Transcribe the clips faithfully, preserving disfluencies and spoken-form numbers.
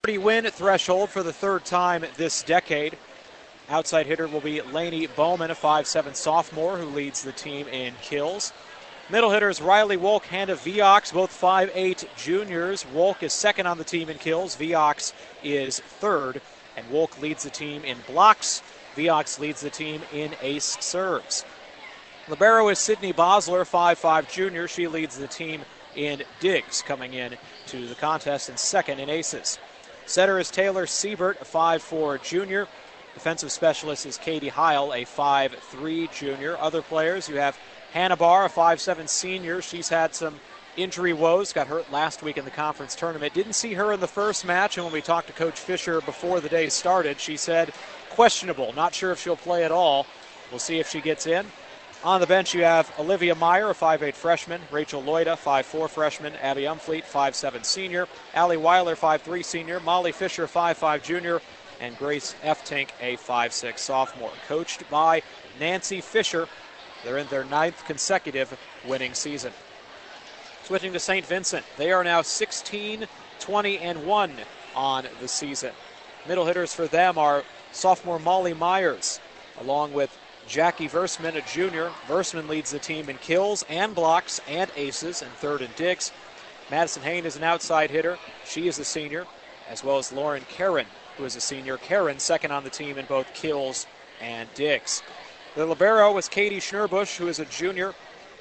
win threshold for the third time this decade. Outside hitter will be Lainey Bowman, a five seven sophomore who leads the team in kills. Middle hitters Riley Wolk, Hannah Viox, both five eight juniors. Wolk is second on the team in kills. Viox is third. And Wolk leads the team in blocks. Viox leads the team in ace serves. Libero is Sydney Bosler, five five junior. She leads the team in digs, coming in to the contest in second in aces. Setter is Taylor Siebert, a five four junior. Defensive specialist is Katie Heil, a five three junior. Other players, you have Hannah Barr, a five seven senior. She's had some injury woes, got hurt last week in the conference tournament. Didn't see her in the first match, and when we talked to Coach Fisher before the day started, she said questionable. Not sure if she'll play at all. We'll see if she gets in. On the bench, you have Olivia Meyer, a five eight freshman, Rachel Loida, five four freshman, Abby Umfleet, five seven senior, Allie Weiler, five three senior, Molly Fisher, five five junior, and Grace Eftink, a five six sophomore. Coached by Nancy Fisher. They're in their ninth consecutive winning season. Switching to Saint Vincent, they are now sixteen, twenty, and one on the season. Middle hitters for them are sophomore Molly Myers, along with Jackie Versman, a junior. Versman leads the team in kills and blocks and aces, and third in digs. Madison Hain is an outside hitter. She is a senior, as well as Lauren Karen, who is a senior. Karen second on the team in both kills and digs. The libero was Katie Schnurbush, who is a junior.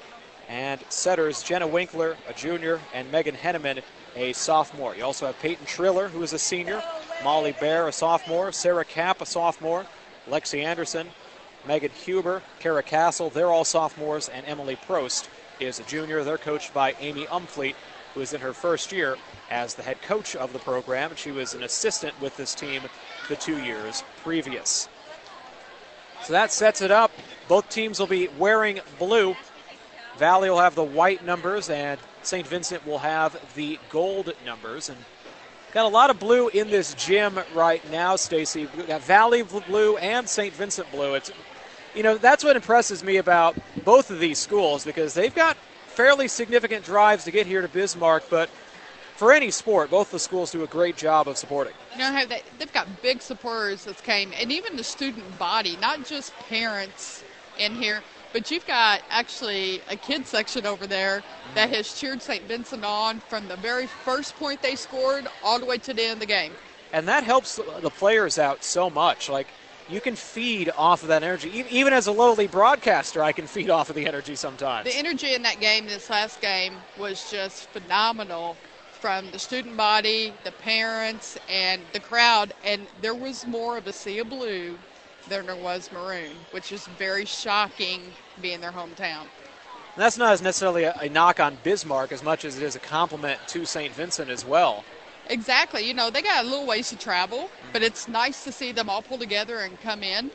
And setters Jenna Winkler, a junior, and Megan Henneman, a sophomore. You also have Peyton Triller, who is a senior. Molly Bear, a sophomore. Sarah Kapp, a sophomore. Lexi Anderson, Megan Huber, Kara Castle, they're all sophomores, and Emily Prost is a junior. They're coached by Amy Umfleet, who is in her first year as the head coach of the program. She was an assistant with this team the two years previous. So that sets it up. Both teams will be wearing blue. Valley will have the white numbers, and Saint Vincent will have the gold numbers. And got a lot of blue in this gym right now, Stacy. We've got Valley blue and Saint Vincent blue. It's, you know, that's what impresses me about both of these schools, because they've got fairly significant drives to get here to Bismarck, but for any sport, both the schools do a great job of supporting. You know, they, they've got big supporters that came, and even the student body, not just parents in here, but you've got actually a kids section over there that has cheered Saint Vincent on from the very first point they scored all the way to the end of the game. And that helps the players out so much. Like, you can feed off of that energy. Even as a lowly broadcaster, I can feed off of the energy sometimes. The energy in that game, this last game, was just phenomenal from the student body, the parents, and the crowd. And there was more of a sea of blue than there was maroon, which is very shocking being their hometown. And that's not as necessarily a, a knock on Bismarck as much as it is a compliment to Saint Vincent as well. Exactly. You know, they got a little ways to travel, but it's nice to see them all pull together and come in.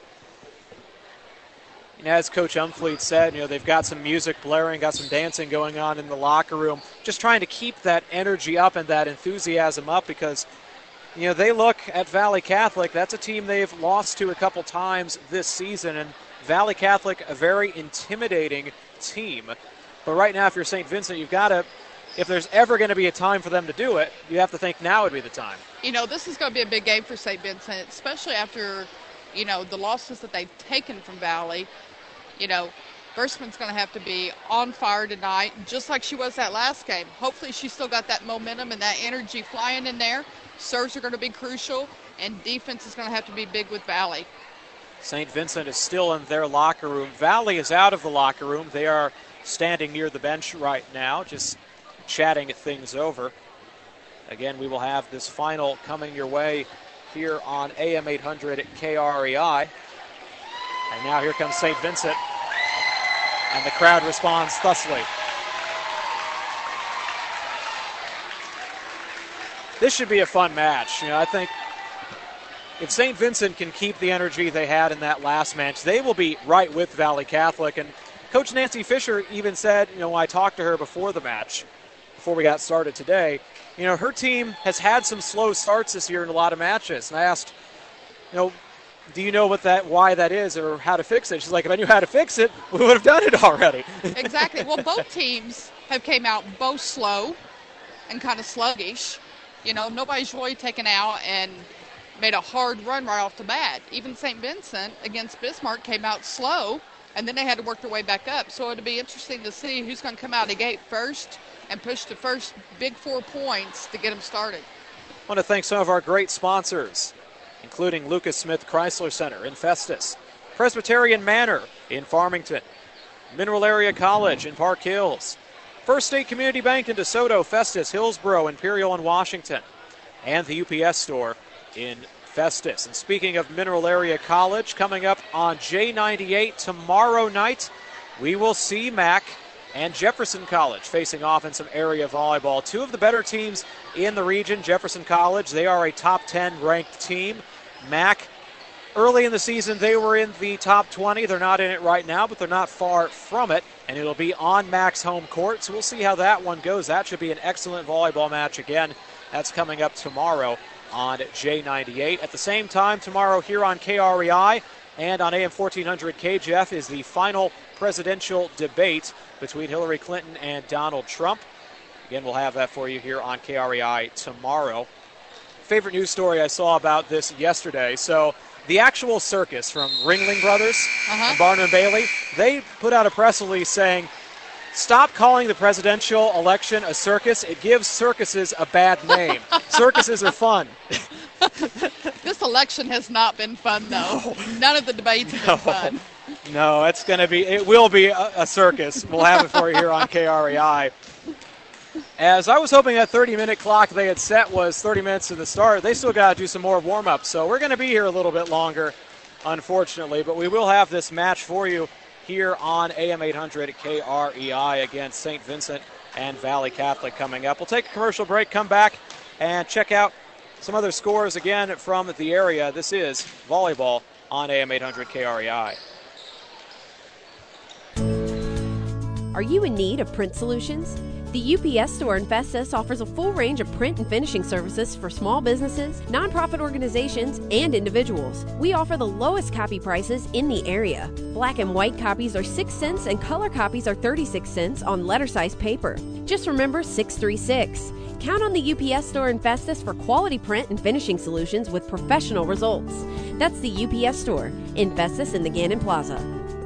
And as Coach Umfleet said, you know, they've got some music blaring, got some dancing going on in the locker room, just trying to keep that energy up and that enthusiasm up, because, you know, they look at Valley Catholic. That's a team they've lost to a couple times this season, and Valley Catholic, a very intimidating team. But right now, if you're Saint Vincent, you've got to, if there's ever going to be a time for them to do it, you have to think now would be the time. You know, this is going to be a big game for Saint Vincent, especially after, you know, the losses that they've taken from Valley. You know, Versman's going to have to be on fire tonight, just like she was that last game. Hopefully she's still got that momentum and that energy flying in there. Serves are going to be crucial, and defense is going to have to be big with Valley. Saint Vincent is still in their locker room. Valley is out of the locker room. They are standing near the bench right now, just chatting things over. Again, we will have this final coming your way here on A M eight hundred at K R E I. And now here comes Saint Vincent, and the crowd responds thusly. This should be a fun match. You know, I think if Saint Vincent can keep the energy they had in that last match, they will be right with Valley Catholic. And Coach Nancy Fisher even said, you know, when I talked to her before the match, before we got started today, you know, her team has had some slow starts this year in a lot of matches. And I asked, you know, do you know what that, why that is, or how to fix it? She's like, if I knew how to fix it, we would have done it already. Exactly. Well, both teams have came out both slow and kind of sluggish. You know, nobody's really taken out and made a hard run right off the bat. Even Saint Vincent against Bismarck came out slow, and then they had to work their way back up. So it'll be interesting to see who's going to come out of the gate first and push the first big four points to get them started. I want to thank some of our great sponsors, including Lucas Smith Chrysler Center in Festus, Presbyterian Manor in Farmington, Mineral Area College in Park Hills, First State Community Bank in DeSoto, Festus, Hillsboro, Imperial, and Washington, and the U P S store in Festus. And speaking of Mineral Area College, coming up on J ninety-eight tomorrow night, we will see Mac and Jefferson College facing off in some area volleyball. Two of the better teams in the region, Jefferson College, they are a top ten ranked team. Mac, early in the season, they were in the top twenty. They're not in it right now, but they're not far from it, and it'll be on Mac's home court, so we'll see how that one goes. That should be an excellent volleyball match again. That's coming up tomorrow on J ninety-eight. At the same time, tomorrow here on K R E I and on A M fourteen hundred K J F is the final presidential debate between Hillary Clinton and Donald Trump. Again, we'll have that for you here on K R E I tomorrow. Favorite news story I saw about this yesterday. So the actual circus from Ringling Brothers uh-huh. and Barnum and Bailey, they put out a press release saying, stop calling the presidential election a circus. It gives circuses a bad name. Circuses are fun. This election has not been fun, though. No. None of the debates have no. been fun. No, it's going to be, it will be a, a circus. We'll have it for you here on K R E I. As I was hoping that thirty-minute clock they had set was thirty minutes to the start, they still got to do some more warm-up. So we're going to be here a little bit longer, unfortunately. But we will have this match for you here on A M eight hundred K R E I against Saint Vincent and Valley Catholic coming up. We'll take a commercial break, come back, and check out some other scores again from the area. This is volleyball on A M eight hundred K R E I. Are you in need of print solutions? The U P S store in Festus offers a full range of print and finishing services for small businesses, nonprofit organizations, and individuals. We offer the lowest copy prices in the area. Black and white copies are six cents and color copies are thirty-six cents on letter-size paper. Just remember six three six. Count on the U P S store in Festus for quality print and finishing solutions with professional results. That's the U P S store in Festus in the Gannon Plaza.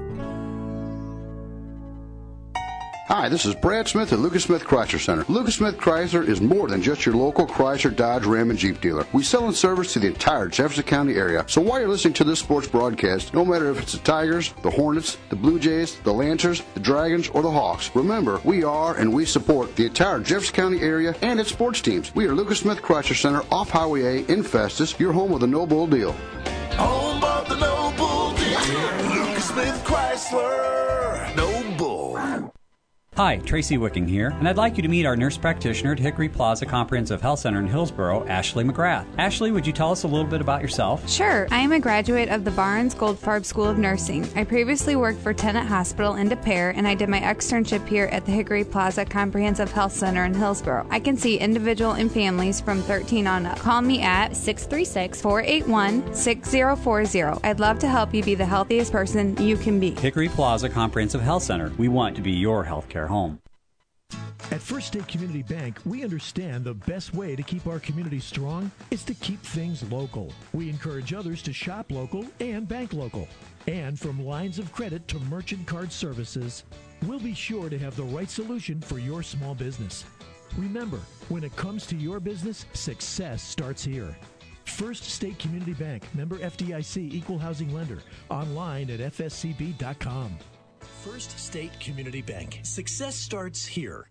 Hi, this is Brad Smith at Lucas Smith Chrysler Center. Lucas Smith Chrysler is more than just your local Chrysler, Dodge, Ram, and Jeep dealer. We sell and service to the entire Jefferson County area. So while you're listening to this sports broadcast, no matter if it's the Tigers, the Hornets, the Blue Jays, the Lancers, the Dragons, or the Hawks, remember, we are and we support the entire Jefferson County area and its sports teams. We are Lucas Smith Chrysler Center off Highway A in Festus, your home of the No Bull deal. Home of the No Bull deal. Lucas Smith Chrysler. No Bull. Hi, Tracy Wicking here, and I'd like you to meet our nurse practitioner at Hickory Plaza Comprehensive Health Center in Hillsboro, Ashley McGrath. Ashley, would you tell us a little bit about yourself? Sure. I am a graduate of the Barnes Goldfarb School of Nursing. I previously worked for Tenet Hospital in De Pere, and I did my externship here at the Hickory Plaza Comprehensive Health Center in Hillsboro. I can see individual and families from thirteen on up. Call me at six three six, four eight one, six zero four zero. I'd love to help you be the healthiest person you can be. Hickory Plaza Comprehensive Health Center. We want to be your healthcare home. At First State Community Bank, we understand the best way to keep our community strong is to keep things local. We encourage others to shop local and bank local. And from lines of credit to merchant card services, we'll be sure to have the right solution for your small business. Remember, when it comes to your business, success starts here. First State Community Bank, member F D I C, equal housing lender, online at f s c b dot com. First State Community Bank. Success starts here.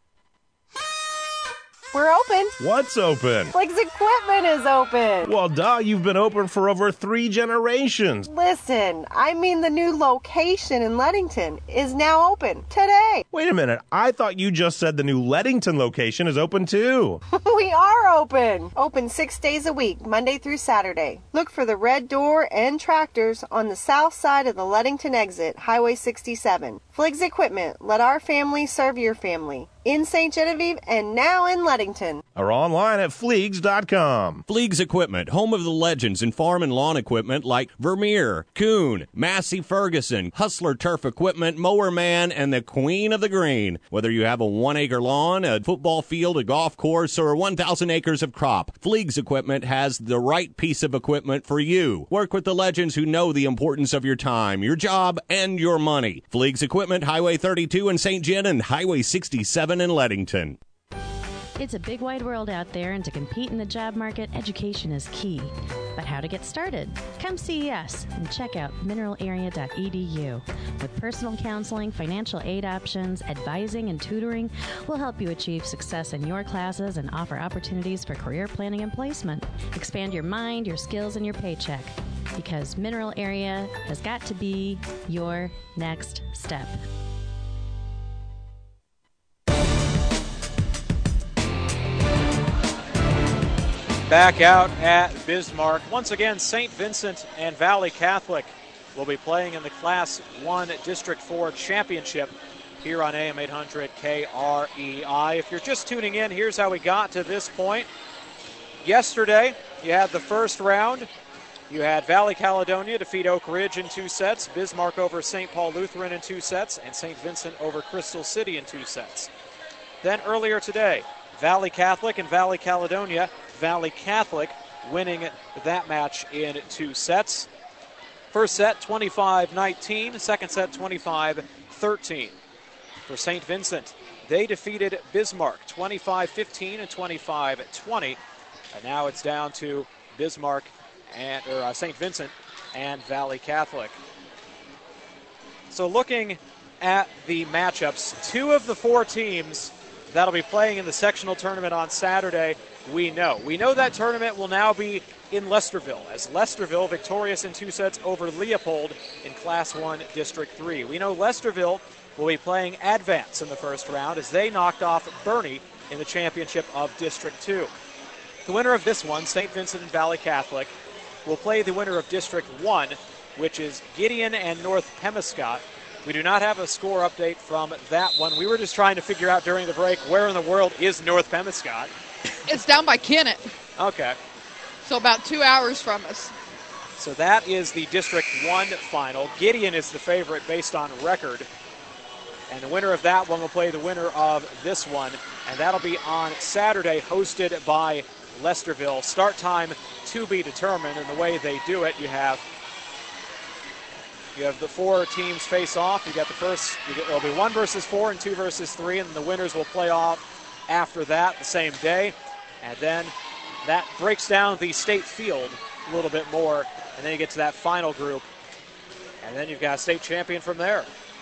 We're open. What's open? Flig's Equipment is open. Well, duh, you've been open for over three generations. Listen, I mean the new location in Leadington is now open today. Wait a minute. I thought you just said the new Leadington location is open too. We are open. Open six days a week, Monday through Saturday. Look for the red door and tractors on the south side of the Leadington exit, Highway sixty-seven. Flig's Equipment. Let our family serve your family. in Saint Genevieve and now in Leadington. Or online at fleegs dot com. Fleegs Equipment, home of the legends in farm and lawn equipment like Vermeer, Kuhn, Massey Ferguson, Hustler Turf Equipment, Mower Man, and the Queen of the Green. Whether you have a one-acre lawn, a football field, a golf course, or one thousand acres of crop, Fleegs Equipment has the right piece of equipment for you. Work with the legends who know the importance of your time, your job, and your money. Fleegs Equipment, Highway thirty-two in Saint Gen and Highway sixty-seven in Leadington. It's a big wide world out there, and to compete in the job market, education is key. But how to get started? Come see us and check out mineral area dot e d u. With personal counseling, financial aid options, advising, and tutoring, we'll help you achieve success in your classes and offer opportunities for career planning and placement. Expand your mind, your skills, and your paycheck. Because Mineral Area has got to be your next step. Back out at Bismarck. Once again, Saint Vincent and Valley Catholic will be playing in the Class one District four Championship here on A M eight hundred K R E I. If you're just tuning in, here's how we got to this point. Yesterday, you had the first round. You had Valley Caledonia defeat Oak Ridge in two sets, Bismarck over Saint Paul Lutheran in two sets, and Saint Vincent over Crystal City in two sets. Then earlier today, Valley Catholic and Valley Caledonia, Valley Catholic winning that match in two sets. First set, twenty-five nineteen. Second set, twenty-five thirteen. For Saint Vincent, they defeated Bismarck twenty-five fifteen and twenty-five twenty. And now it's down to Bismarck and or uh, Saint Vincent and Valley Catholic. So looking at the matchups, two of the four teams that'll be playing in the sectional tournament on Saturday, we know. We know that tournament will now be in Lesterville, as Lesterville victorious in two sets over Leopold in Class one District three. We know Lesterville will be playing Advance in the first round as they knocked off Bernie in the championship of District two. The winner of this one, Saint Vincent and Valley Catholic, will play the winner of District one, which is Gideon and North Pemiscot. We do not have a score update from that one. We were just trying to figure out during the break where in the world is North Pemiscot. It's down by Kennett. Okay. So about two hours from us. So that is the District one final. Gideon is the favorite based on record. And the winner of that one will play the winner of this one. And that'll be on Saturday, hosted by Lesterville. Start time to be determined. And the way they do it, you have you have the four teams face off. You got the first, you get, it'll be one versus four and two versus three. And the winners will play off after that the same day. And then that breaks down the state field a little bit more. And then you get to that final group. And then you've got a state champion from there.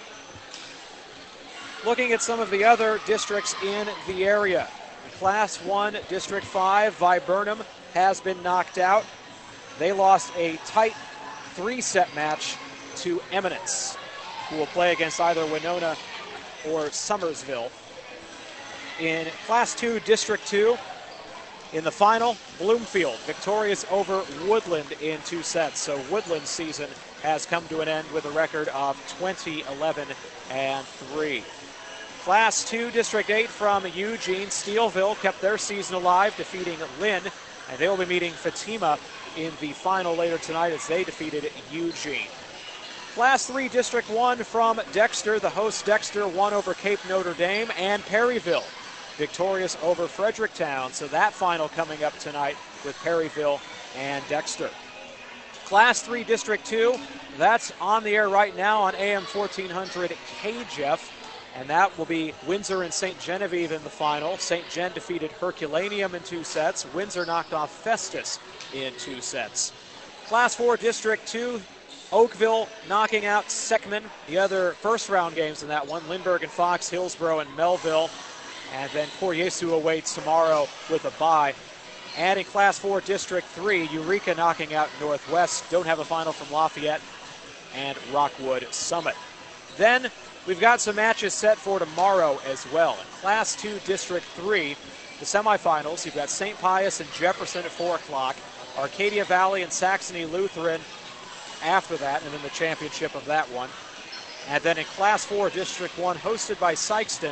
Looking at some of the other districts in the area. Class one, District five, Viburnum has been knocked out. They lost a tight three-set match to Eminence, who will play against either Winona or Summersville. In Class two, District two, in the final, Bloomfield victorious over Woodland in two sets. So Woodland's season has come to an end with a record of twenty, eleven, and three. Class two, District eight from Eugene, Steelville kept their season alive, defeating Lynn, and they will be meeting Fatima in the final later tonight as they defeated Eugene. Class three, District one from Dexter. The host Dexter won over Cape Notre Dame, and Perryville victorious over Fredericktown. So that final coming up tonight with Perryville and Dexter. Class three, District two, that's on the air right now on A M fourteen hundred K J E F. And that will be Windsor and Saint Genevieve in the final. Saint Gen defeated Herculaneum in two sets. Windsor knocked off Festus in two sets. Class four, District two, Oakville knocking out Seckman. The other first round games in that one, Lindbergh and Fox, Hillsborough and Melville. And then Coryesu awaits tomorrow with a bye. And in Class four, District three, Eureka knocking out Northwest. Don't have a final from Lafayette and Rockwood Summit. Then we've got some matches set for tomorrow as well. In Class two, District three, the semifinals, you've got Saint Pius and Jefferson at four o'clock, Arcadia Valley and Saxony Lutheran after that, and then the championship of that one. And then in Class four, District one, hosted by Sykeston,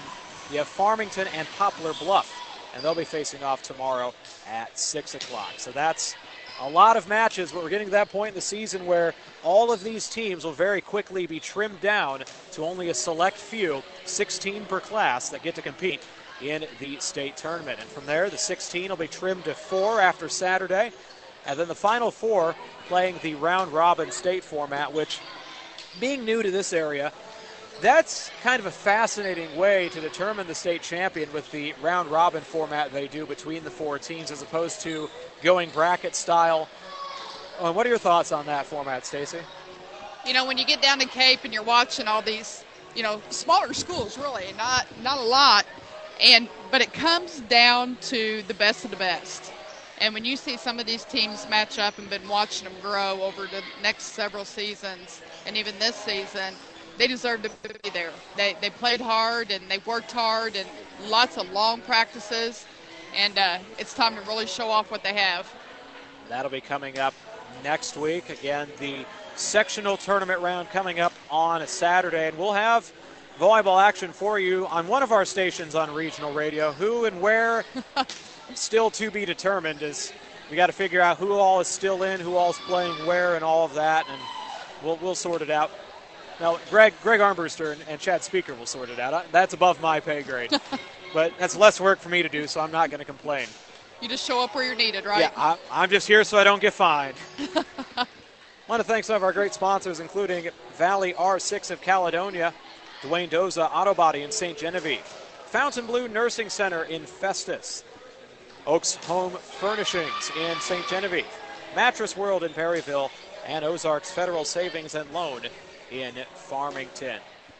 you have Farmington and Poplar Bluff, and they'll be facing off tomorrow at six o'clock. So that's a lot of matches, but we're getting to that point in the season where all of these teams will very quickly be trimmed down to only a select few, sixteen per class, that get to compete in the state tournament. And from there, the sixteen will be trimmed to four after Saturday, and then the final four playing the round-robin state format, which, being new to this area, that's kind of a fascinating way to determine the state champion with the round-robin format they do between the four teams as opposed to going bracket style. Uh, what are your thoughts on that format, Stacy? You know, when you get down to Cape and you're watching all these, you know, smaller schools, really, not not a lot, and but it comes down to the best of the best. And when you see some of these teams match up and been watching them grow over the next several seasons, and even this season, they deserve to be there. They they played hard and they worked hard and lots of long practices, and uh, it's time to really show off what they have. That'll be coming up next week. Again, the sectional tournament round coming up on a Saturday, and we'll have volleyball action for you on one of our stations on regional radio. Who and where, still to be determined, as we got to figure out who all is still in, who all is playing where, and all of that, and we'll we'll sort it out. Now, Greg Greg Armbruster and, and Chad Speaker will sort it out. That's above my pay grade. But that's less work for me to do, so I'm not going to complain. You just show up where you're needed, right? Yeah, I, I'm just here so I don't get fined. I want to thank some of our great sponsors, including Valley R six of Caledonia, Dwayne Doza Auto Body in Saint Genevieve, Fontainebleau Nursing Center in Festus, Oaks Home Furnishings in Saint Genevieve, Mattress World in Perryville, and Ozarks Federal Savings and Loan in Farmington.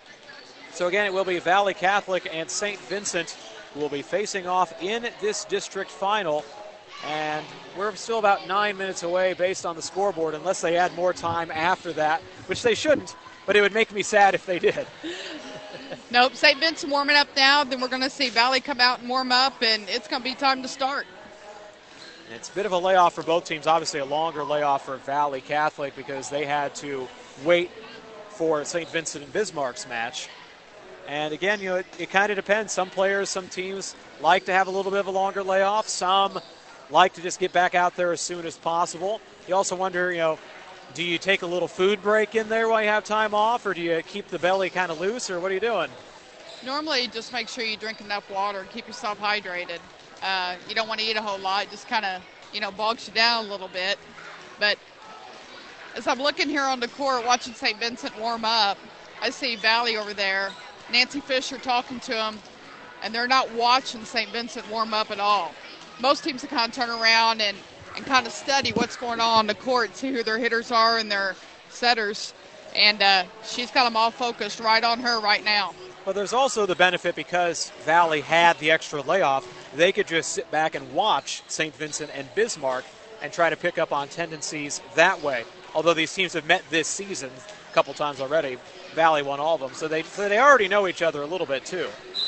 So again, it will be Valley Catholic and Saint Vincent who will be facing off in this district final. And we're still about nine minutes away based on the scoreboard, unless they add more time after that, which they shouldn't, but it would make me sad if they did. Nope, Saint Vincent warming up now, then we're going to see Valley come out and warm up, and it's going to be time to start. It's a bit of a layoff for both teams, obviously a longer layoff for Valley Catholic because they had to wait for Saint Vincent and Bismarck's match. And again, you know, it, it kind of depends. Some players, some teams like to have a little bit of a longer layoff. Some like to just get back out there as soon as possible. You also wonder, you know, do you take a little food break in there while you have time off, or do you keep the belly kind of loose, or what are you doing? Normally, just make sure you drink enough water and keep yourself hydrated. Uh, you don't want to eat a whole lot. It just kind of, you know, bogs you down a little bit. But as I'm looking here on the court watching Saint Vincent warm up, I see Valley over there, Nancy Fisher talking to them, and they're not watching Saint Vincent warm up at all. Most teams kind of turn around and, and kind of study what's going on on the court, see who their hitters are and their setters, and uh, she's got them all focused right on her right now. But there's also the benefit because Valley had the extra layoff, they could just sit back and watch Saint Vincent and Bismarck and try to pick up on tendencies that way. Although these teams have met this season a couple times already, Valley won all of them, so they so they already know each other a little bit too.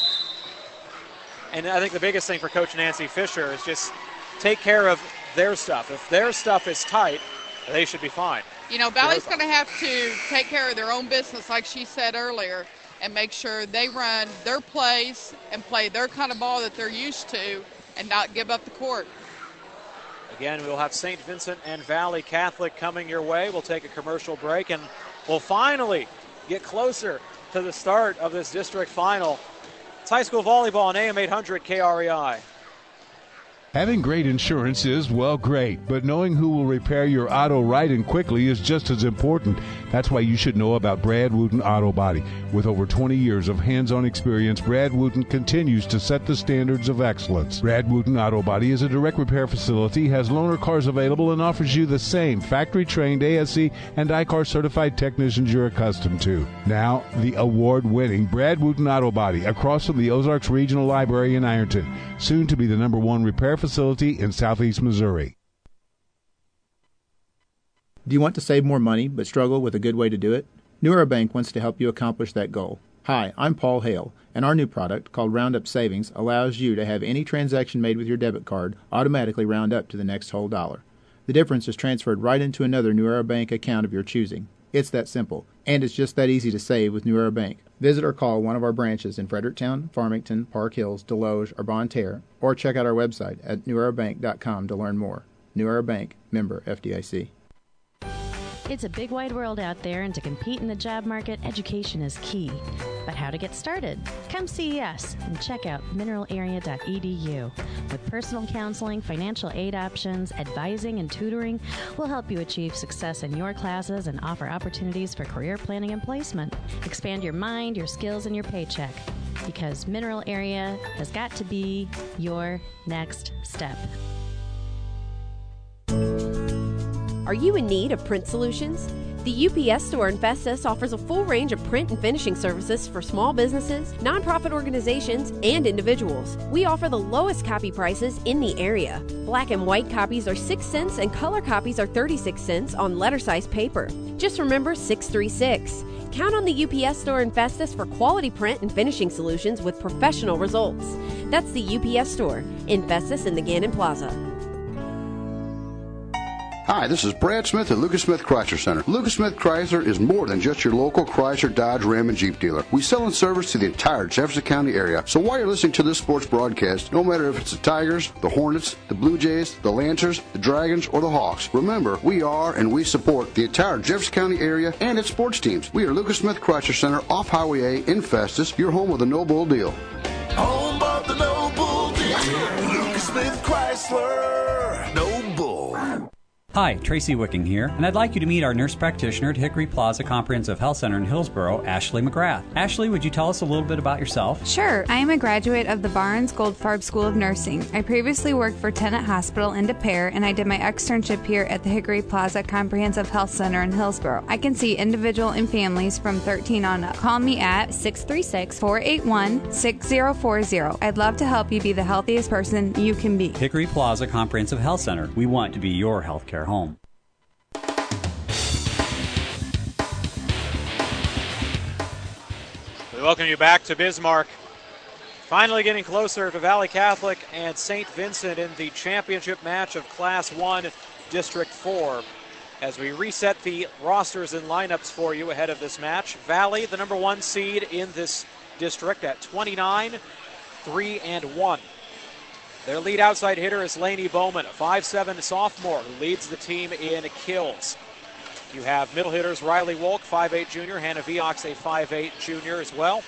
And I think the biggest thing for Coach Nancy Fisher is just take care of their stuff. If their stuff is tight, they should be fine. You know, Valley's going to have to take care of their own business, like she said earlier, and make sure they run their plays and play their kind of ball that they're used to and not give up the court. Again, we'll have Saint Vincent and Valley Catholic coming your way. We'll take a commercial break, and we'll finally get closer to the start of this district final. It's high school volleyball on A M eight hundred K R E I. Having great insurance is, well, great, but knowing who will repair your auto right and quickly is just as important. That's why you should know about Brad Wooten Auto Body. With over twenty years of hands-on experience, Brad Wooten continues to set the standards of excellence. Brad Wooten Auto Body is a direct repair facility, has loaner cars available, and offers you the same factory-trained A S C and I C A R certified technicians you're accustomed to. Now, the award-winning Brad Wooten Auto Body, across from the Ozarks Regional Library in Ironton, soon to be the number one repair facility in southeast Missouri. Do you want to save more money but struggle with a good way to do it? New Era Bank wants to help you accomplish that goal. Hi, I'm Paul Hale, and our new product, called Roundup Savings, allows you to have any transaction made with your debit card automatically round up to the next whole dollar. The difference is transferred right into another New Era Bank account of your choosing. It's that simple, and it's just that easy to save with New Era Bank. Visit or call one of our branches in Fredericktown, Farmington, Park Hills, Deloge, or Bonne Terre, or check out our website at new era bank dot com to learn more. New Era Bank, member F D I C. It's a big wide world out there, and to compete in the job market, education is key. But how to get started? Come see us and check out mineral area dot e d u. With personal counseling, financial aid options, advising, and tutoring, we'll help you achieve success in your classes and offer opportunities for career planning and placement. Expand your mind, your skills, and your paycheck. Because Mineral Area has got to be your next step. Are you in need of print solutions? The U P S Store in Festus offers a full range of print and finishing services for small businesses, nonprofit organizations, and individuals. We offer the lowest copy prices in the area. Black and white copies are six cents and color copies are thirty-six cents on letter-size paper. Just remember six three six. Count on the U P S Store in Festus for quality print and finishing solutions with professional results. That's the U P S Store in Festus in the Gannon Plaza. Hi, this is Brad Smith at Lucas Smith Chrysler Center. Lucas Smith Chrysler is more than just your local Chrysler, Dodge, Ram, and Jeep dealer. We sell and service to the entire Jefferson County area. So while you're listening to this sports broadcast, no matter if it's the Tigers, the Hornets, the Blue Jays, the Lancers, the Dragons, or the Hawks, remember, we are and we support the entire Jefferson County area and its sports teams. We are Lucas Smith Chrysler Center off Highway A in Festus, your home of the No Bull deal. Home of the No Bull deal. Lucas Smith Chrysler. No Bull. Hi, Tracy Wicking here, and I'd like you to meet our nurse practitioner at Hickory Plaza Comprehensive Health Center in Hillsboro, Ashley McGrath. Ashley, would you tell us a little bit about yourself? Sure. I am a graduate of the Barnes Goldfarb School of Nursing. I previously worked for Tenet Hospital in De Pere, and I did my externship here at the Hickory Plaza Comprehensive Health Center in Hillsboro. I can see individual and families from thirteen on up. Call me at six three six, four eight one, six zero four zero. I'd love to help you be the healthiest person you can be. Hickory Plaza Comprehensive Health Center. We want to be your healthcare home. We welcome you back to Bismarck. Finally getting closer to Valley Catholic and Saint Vincent in the championship match of Class one, District four. As we reset the rosters and lineups for you ahead of this match, Valley, the number one seed in this district at twenty-nine, three and one. Their lead outside hitter is Laney Bowman, a five seven sophomore who leads the team in kills. You have middle hitters Riley Wolk, five eight junior, Hannah Viox, a five eight junior as well.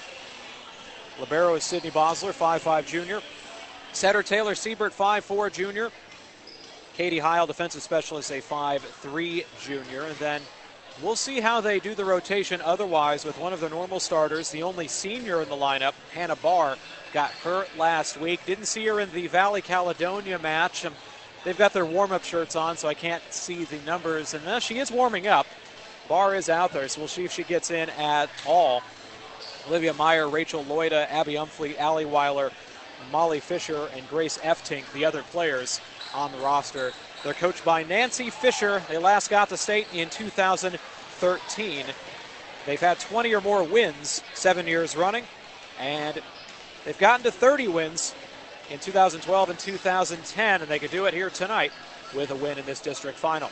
Libero is Sydney Bosler, five five junior. Setter Taylor Siebert, five four junior. Katie Heil, defensive specialist, a five three junior. And then we'll see how they do the rotation otherwise with one of the normal starters, the only senior in the lineup, Hannah Barr, got hurt last week. Didn't see her in the Valley Caledonia match. Um, they've got their warm-up shirts on, so I can't see the numbers. And uh, she is warming up. Barr is out there, so we'll see if she gets in at all. Olivia Meyer, Rachel Loida, Abby Umfleet, Allie Weiler, Molly Fisher, and Grace Eftink, the other players on the roster. They're coached by Nancy Fisher. They last got to state in two thousand thirteen. They've had twenty or more wins seven years running, and they've gotten to thirty wins in two thousand twelve and two thousand ten, and they could do it here tonight with a win in this district final.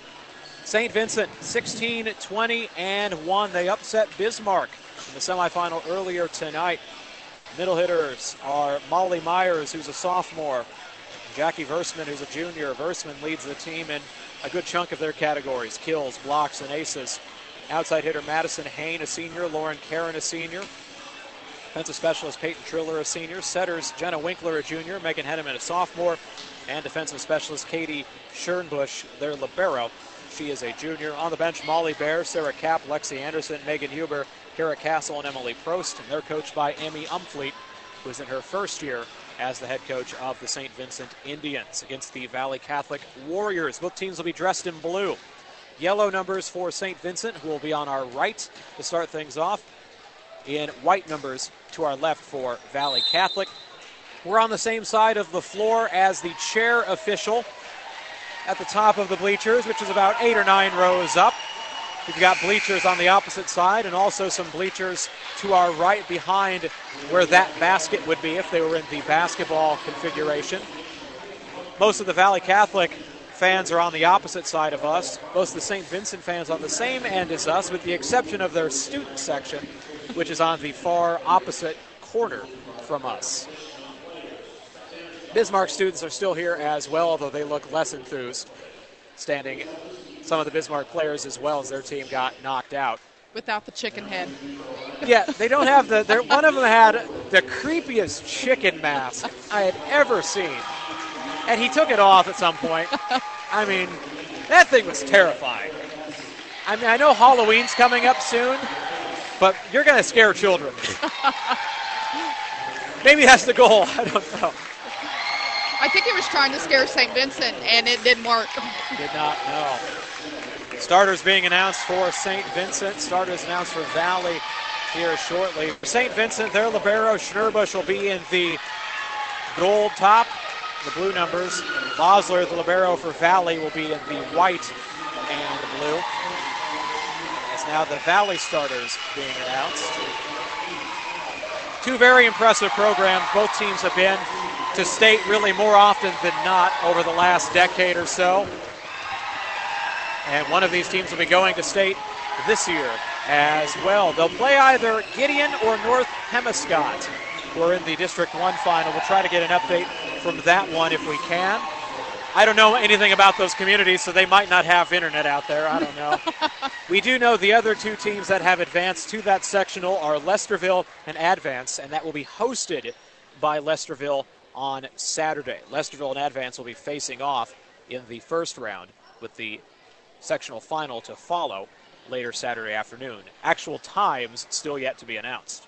Saint Vincent, sixteen, twenty, and one. They upset Bismarck in the semifinal earlier tonight. Middle hitters are Molly Myers, who's a sophomore, Jackie Versman, who's a junior. Versman leads the team in a good chunk of their categories, kills, blocks, and aces. Outside hitter Madison Hain, a senior. Lauren Karen, a senior. Defensive specialist Peyton Triller, a senior. Setters Jenna Winkler, a junior. Megan Henneman, a sophomore. And defensive specialist Katie Schernbusch, their libero. She is a junior. On the bench, Molly Bear, Sarah Kapp, Lexi Anderson, Megan Huber, Kara Castle, and Emily Prost. And they're coached by Amy Umfleet, who is in her first year as the head coach of the Saint Vincent Indians against the Valley Catholic Warriors. Both teams will be dressed in blue. Yellow numbers for Saint Vincent, who will be on our right to start things off. In white numbers to our left for Valley Catholic. We're on the same side of the floor as the chair official at the top of the bleachers, which is about eight or nine rows up. We've got bleachers on the opposite side and also some bleachers to our right behind where that basket would be if they were in the basketball configuration. Most of the Valley Catholic fans are on the opposite side of us. Most of the Saint Vincent fans on the same end as us, with the exception of their student section, which is on the far opposite corner from us. Bismarck students are still here as well, although they look less enthused, standing some of the Bismarck players as well as their team got knocked out. Without the chicken head. Yeah, they don't have the, one of them had the creepiest chicken mask I had ever seen. And he took it off at some point. I mean, that thing was terrifying. I mean, I know Halloween's coming up soon, but you're going to scare children. Maybe that's the goal. I don't know. I think he was trying to scare Saint Vincent, and it didn't work. Did not, no. Starters being announced for Saint Vincent. Starters announced for Valley here shortly. Saint Vincent, their libero, Schnurbush, will be in the gold top, the blue numbers. Bosler, the libero for Valley, will be in the white and the blue. As now the Valley starters being announced. Two very impressive programs. Both teams have been to state really more often than not over the last decade or so. And one of these teams will be going to state this year as well. They'll play either Gideon or North Hemescott. We're in the District one final. We'll try to get an update from that one if we can. I don't know anything about those communities, so they might not have internet out there. I don't know. We do know the other two teams that have advanced to that sectional are Lesterville and Advance, and that will be hosted by Lesterville on Saturday. Lesterville and Advance will be facing off in the first round, with the sectional final to follow later Saturday afternoon. Actual times still yet to be announced.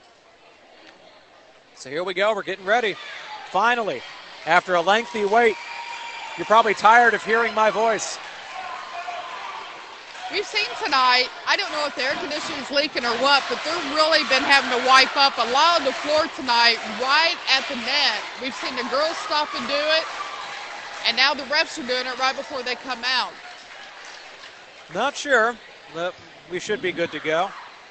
So here we go. We're getting ready. Finally, after a lengthy wait, you're probably tired of hearing my voice. We've seen tonight, I don't know if the air conditioning's leaking or what, but they've really been having to wipe up a lot of the floor tonight right at the net. We've seen the girls stop and do it, and now the refs are doing it right before they come out. Not sure, but we should be good to go.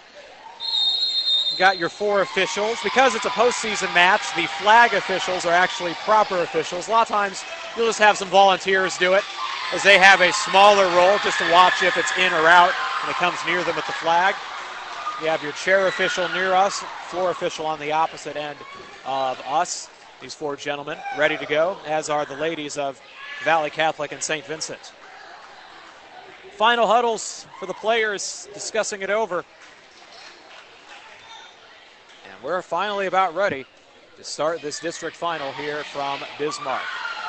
Got your four officials. Because it's a postseason match, the flag officials are actually proper officials. A lot of times you'll just have some volunteers do it, as they have a smaller role just to watch if it's in or out when it comes near them with the flag. You have your chair official near us, floor official on the opposite end of us. These four gentlemen ready to go, as are the ladies of Valley Catholic and Saint Vincent. Final huddles for the players, discussing it over. And we're finally about ready to start this district final here from Bismarck.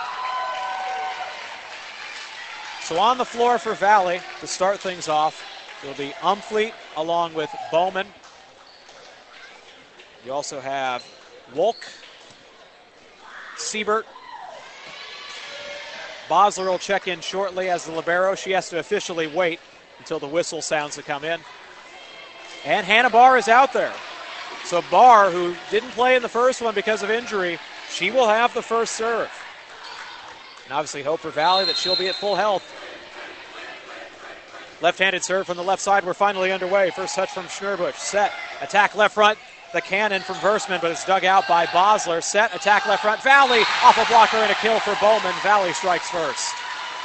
So on the floor for Valley to start things off, it'll be Umfleet along with Bowman. You also have Wolk, Siebert. Bosler will check in shortly as the libero. She has to officially wait until the whistle sounds to come in. And Hannah Barr is out there. So Barr, who didn't play in the first one because of injury, she will have the first serve. And obviously hope for Valley that she'll be at full health. Left-handed serve from the left side. We're finally underway. First touch from Schnurbush. Set. Attack left front. The cannon from Versman, but it's dug out by Bosler. Set. Attack left front. Valley off a blocker and a kill for Bowman. Valley strikes first.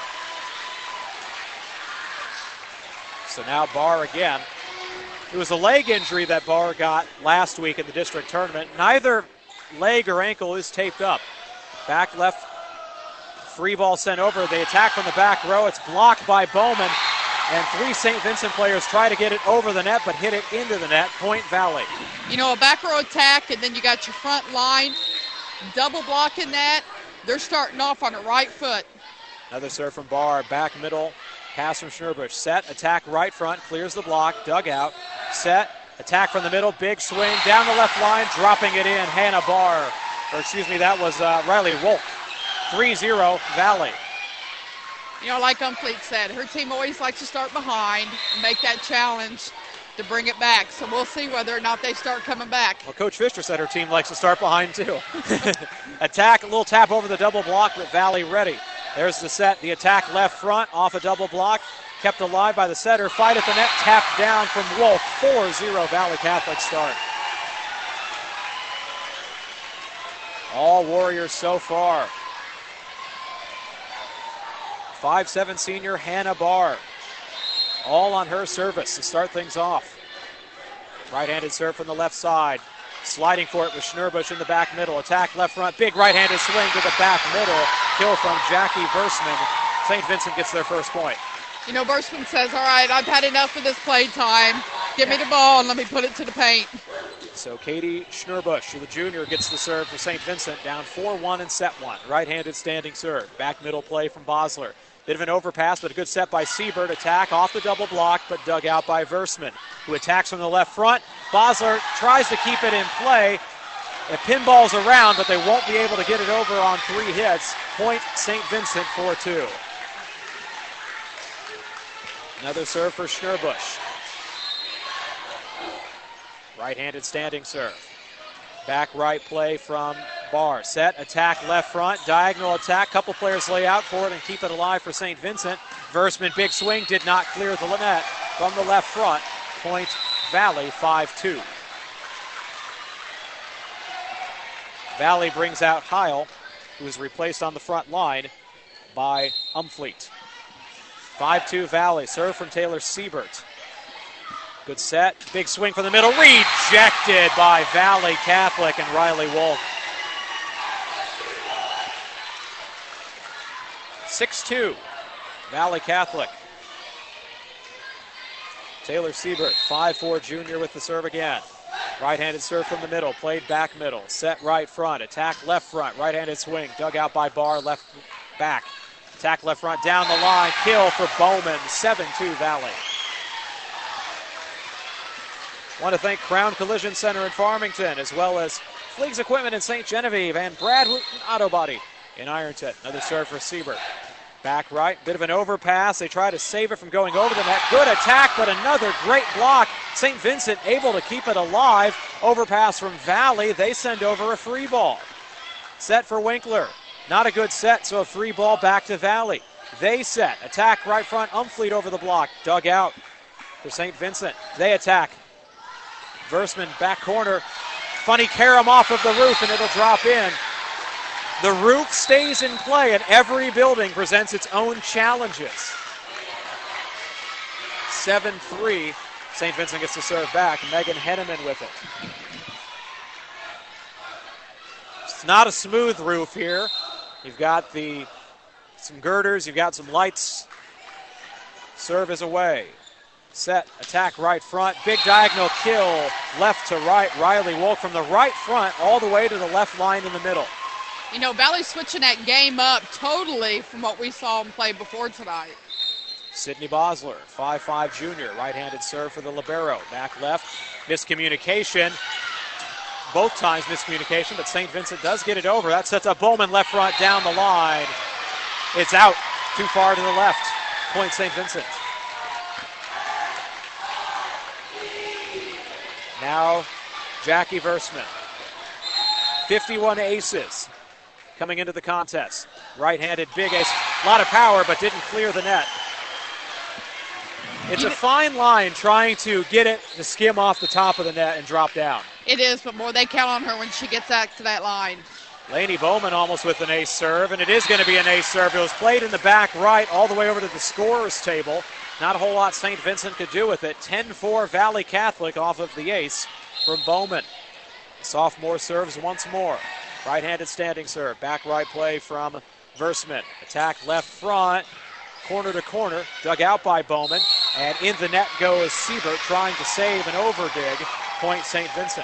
So now Barr again. It was a leg injury that Barr got last week in the district tournament. Neither leg or ankle is taped up. Back left. Free ball sent over. They attack from the back row. It's blocked by Bowman. And three Saint Vincent players try to get it over the net, but hit it into the net. Point Valley. You know, a back row attack, and then you got your front line double blocking that. They're starting off on the right foot. Another serve from Barr. Back middle. Pass from Schnurbush. Set. Attack right front. Clears the block. Dug out. Set. Attack from the middle. Big swing. Down the left line. Dropping it in. Hannah Barr. Or excuse me, that was uh, Riley Wolk. three zero Valley. You know, like Umfleet said, her team always likes to start behind and make that challenge to bring it back. So we'll see whether or not they start coming back. Well, Coach Fisher said her team likes to start behind, too. Attack, a little tap over the double block, but Valley ready. There's the set. The attack left front off a double block. Kept alive by the setter. Fight at the net, tapped down from Wolf. four zero Valley Catholic start. All Warriors so far. five seven senior Hannah Barr. All on her service to start things off. Right-handed serve from the left side. Sliding for it with Schnurbush in the back middle. Attack left front. Big right-handed swing to the back middle. Kill from Jackie Versman. Saint Vincent gets their first point. You know, Versman says, all right, I've had enough of this play time. Give me the ball and let me put it to the paint. So Katie Schnurbush, the junior, gets the serve for Saint Vincent. Down four one in set one. Right-handed standing serve. Back middle play from Bosler. Bit of an overpass, but a good set by Siebert. Attack off the double block, but dug out by Versman, who attacks from the left front. Bosler tries to keep it in play. It pinballs around, but they won't be able to get it over on three hits. Point Saint Vincent four two. Another serve for Schnurbush. Right-handed standing serve. Back right play from Barr. Set, attack left front, diagonal attack. Couple players lay out for it and keep it alive for Saint Vincent. Versman, big swing, did not clear the net from the left front. Point Valley five two. Valley brings out Heil, who is replaced on the front line by Umfleet. five two Valley. Serve from Taylor Siebert. Good set. Big swing from the middle. Rejected by Valley Catholic and Riley Wolk. six two. Valley Catholic. Taylor Siebert, five four junior with the serve again. Right-handed serve from the middle. Played back middle. Set right front. Attack left front. Right-handed swing. Dug out by Barr. Left back. Attack left front. Down the line. Kill for Bowman. seven two Valley. Want to thank Crown Collision Center in Farmington, as well as Fleegs Equipment in Saint Genevieve and Brad Wooten Auto Body in Ironton. Another serve for Siebert. Back right, bit of an overpass. They try to save it from going over the net. Good attack, but another great block. Saint Vincent able to keep it alive. Overpass from Valley. They send over a free ball. Set for Winkler. Not a good set, so a free ball back to Valley. They set. Attack right front. Umfleet over the block. Dug out for Saint Vincent. They attack. Versman back corner. Funny carom off of the roof, and it'll drop in. The roof stays in play, and every building presents its own challenges. seven three. Saint Vincent gets to serve back. Megan Henneman with it. It's not a smooth roof here. You've got the some girders. You've got some lights. Serve is away. Set, attack right front, big diagonal kill, left to right. Riley Wolk from the right front all the way to the left line in the middle. You know, Valley switching that game up totally from what we saw them play before tonight. Sydney Bosler, five five junior, right-handed serve for the libero. Back left, miscommunication. Both times miscommunication, but Saint Vincent does get it over. That sets up Bowman left front down the line. It's out, too far to the left. Point Saint Vincent. Now, Jackie Versman. fifty-one aces coming into the contest. Right-handed big ace. A lot of power, but didn't clear the net. It's a fine line trying to get it to skim off the top of the net and drop down. It is, but more they count on her when she gets back to that line. Laney Bowman almost with an ace serve, and it is going to be an ace serve. It was played in the back right all the way over to the scorer's table. Not a whole lot Saint Vincent could do with it. ten four Valley Catholic off of the ace from Bowman. Sophomore serves once more. Right-handed standing serve. Back right play from Versman. Attack left front. Corner to corner. Dug out by Bowman. And in the net goes Siebert trying to save an overdig. Point Saint Vincent.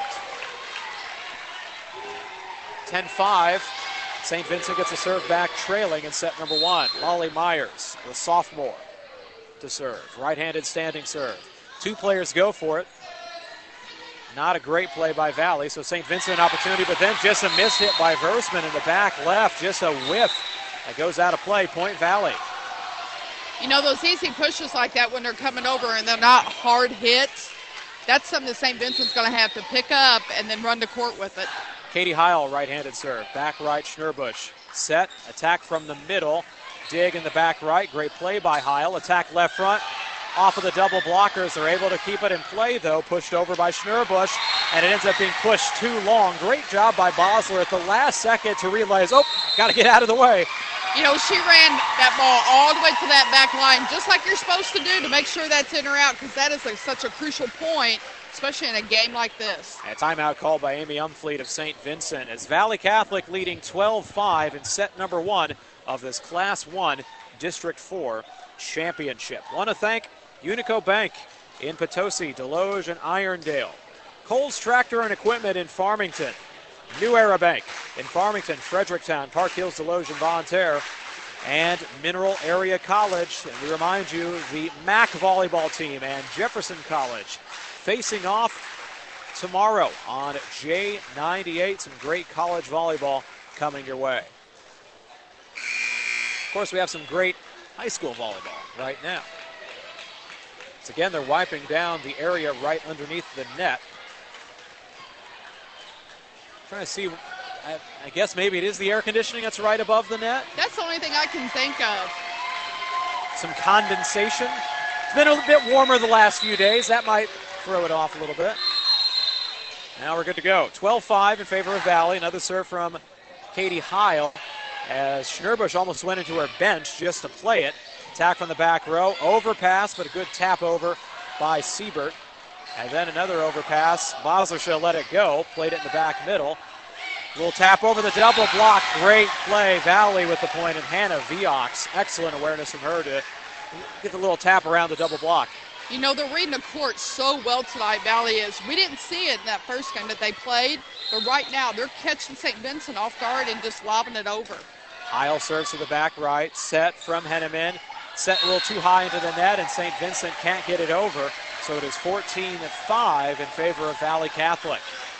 ten five. Saint Vincent gets a serve back trailing in set number one. Molly Myers, the sophomore, to serve. Right-handed standing serve. Two players go for it. Not a great play by Valley, so Saint Vincent an opportunity, but then just a miss hit by Versman in the back left. Just a whiff that goes out of play. Point Valley. You know, those easy pushes like that when they're coming over and they're not hard hits, that's something that Saint Vincent's going to have to pick up and then run to court with it. Katie Heil, right-handed serve. Back right, Schnurbush. Set, attack from the middle. Dig in the back right. Great play by Heil. Attack left front. Off of the double blockers. They're able to keep it in play, though. Pushed over by Schnurbush, and it ends up being pushed too long. Great job by Bosler at the last second to realize, oh, got to get out of the way. You know, she ran that ball all the way to that back line, just like you're supposed to do, to make sure that's in or out, because that is a, such a crucial point, especially in a game like this. A timeout called by Amy Umfleet of Saint Vincent as Valley Catholic leading twelve five in set number one of this Class one District four championship. Want to thank Unico Bank in Potosi, Deloge, and Irondale. Coles Tractor and Equipment in Farmington. New Era Bank in Farmington, Fredericktown, Park Hills, Deloge, and Bonne Terre. And Mineral Area College. And we remind you, the M A C volleyball team and Jefferson College facing off tomorrow on J ninety-eight. Some great college volleyball coming your way. Of course, we have some great high school volleyball right now. So again, they're wiping down the area right underneath the net. Trying to see, I, I guess maybe it is the air conditioning that's right above the net. That's the only thing I can think of. Some condensation. It's been a bit warmer the last few days. That might throw it off a little bit. Now we're good to go. twelve five in favor of Valley. Another serve from Katie Heil as Schnurbush almost went into her bench just to play it. Attack from the back row. Overpass, but a good tap over by Siebert. And then another overpass. Bosler should have let it go. Played it in the back middle. Little tap over the double block. Great play. Valley with the point. And Hannah Viox. Excellent awareness from her to get the little tap around the double block. You know, they're reading the court so well tonight, Valley is. We didn't see it in that first game that they played, but right now they're catching Saint Vincent off guard and just lobbing it over. Heil serves to the back right. Set from Henneman. Set a little too high into the net, and Saint Vincent can't get it over. So it is fourteen to five in favor of Valley Catholic.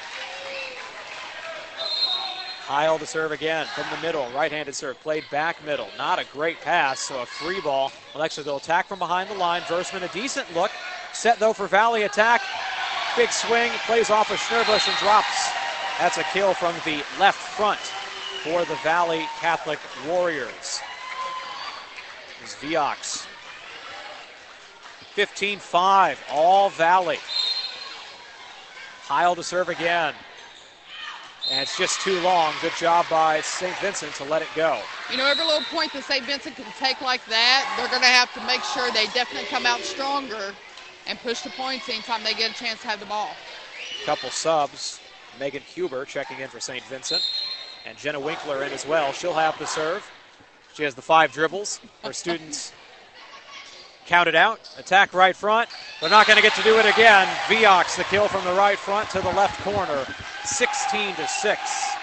Heil to serve again from the middle. Right-handed serve, played back middle. Not a great pass, so a free ball. Well, actually, they'll attack from behind the line. Versman, a decent look. Set, though, for Valley attack. Big swing, plays off of Schnurbush and drops. That's a kill from the left front for the Valley Catholic Warriors. There's Viox. fifteen five, all Valley. Heil to serve again. And it's just too long. Good job by Saint Vincent to let it go. You know, every little point that Saint Vincent can take like that, they're going to have to make sure they definitely come out stronger and push the points anytime they get a chance to have the ball. Couple subs. Megan Huber checking in for Saint Vincent. And Jenna Winkler in as well. She'll have the serve. She has the five dribbles. Her students count it out. Attack right front. They're not going to get to do it again. Viox, the kill from the right front to the left corner. sixteen to six.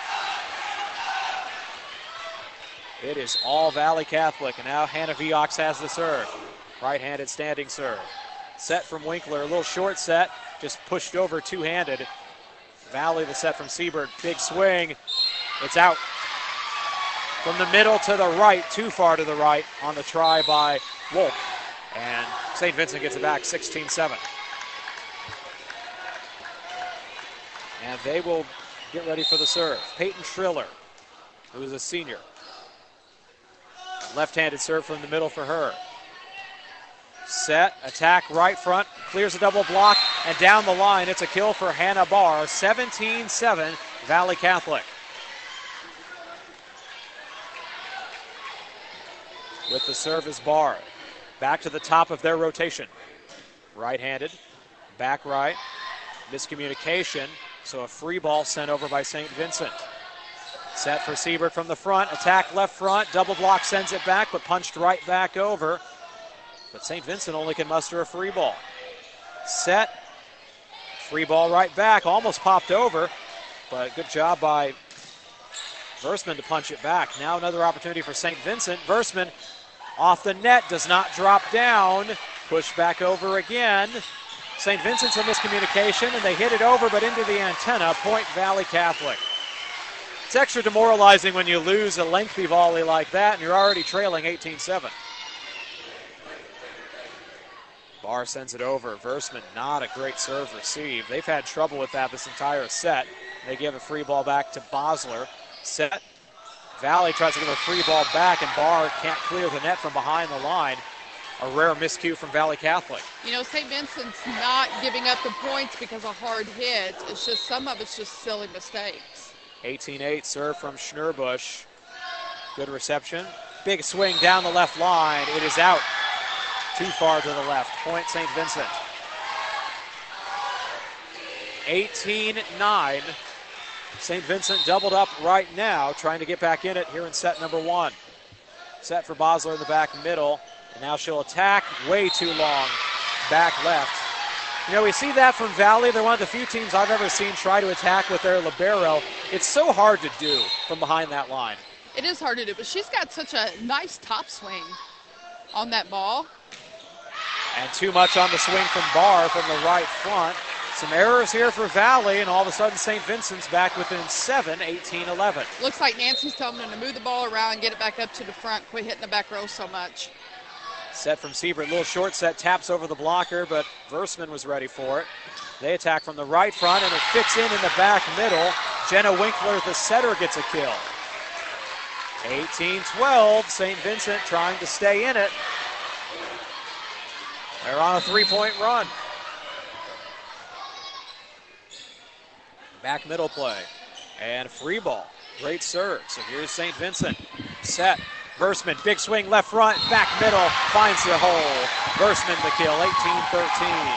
It is all Valley Catholic, and now Hannah Viox has the serve. Right-handed standing serve. Set from Winkler, a little short set, just pushed over two-handed. Valley the set from Siebert, big swing. It's out. From the middle to the right, too far to the right on the try by Wolf. And Saint Vincent gets it back, sixteen seven. And they will get ready for the serve. Peyton Triller, who is a senior. Left-handed serve from the middle for her. Set, attack right front, clears a double block, and down the line, it's a kill for Hannah Barr. seventeen seven, Valley Catholic. With the serve is Barr. Back to the top of their rotation. Right-handed, back right, miscommunication. So a free ball sent over by Saint Vincent. Set for Siebert from the front. Attack left front. Double block sends it back, but punched right back over. But Saint Vincent only can muster a free ball. Set. Free ball right back. Almost popped over, but good job by Versman to punch it back. Now another opportunity for Saint Vincent. Versman off the net. Does not drop down. Push back over again. Saint Vincent's a miscommunication, and they hit it over, but into the antenna. Point Valley Catholic. It's extra demoralizing when you lose a lengthy volley like that, and you're already trailing eighteen seven. Barr sends it over. Versman, not a great serve receive. They've had trouble with that this entire set. They give a free ball back to Bosler. Set. Valley tries to give a free ball back, and Barr can't clear the net from behind the line. A rare miscue from Valley Catholic. You know, Saint Vincent's not giving up the points because of hard hits. It's just some of it's just silly mistakes. eighteen eight serve from Schnurbush. Good reception. Big swing down the left line. It is out. Too far to the left. Point Saint Vincent. eighteen nine. Saint Vincent doubled up right now, trying to get back in it here in set number one. Set for Bosler in the back middle. And now she'll attack. Way too long. Back left. You know, we see that from Valley. They're one of the few teams I've ever seen try to attack with their libero. It's so hard to do from behind that line. It is hard to do, but she's got such a nice top swing on that ball. And too much on the swing from Barr from the right front. Some errors here for Valley, and all of a sudden Saint Vincent's back within seven, eighteen eleven. Looks like Nancy's telling them to move the ball around and get it back up to the front. Quit hitting the back row so much. Set from Siebert, little short set, taps over the blocker, but Versman was ready for it. They attack from the right front, and it fits in in the back middle. Jenna Winkler, the setter, gets a kill. eighteen twelve, Saint Vincent trying to stay in it. They're on a three-point run. Back middle play. And free ball. Great serve. So here's Saint Vincent. Set. Versman, big swing left front, back middle, finds the hole. Versman the kill, eighteen thirteen.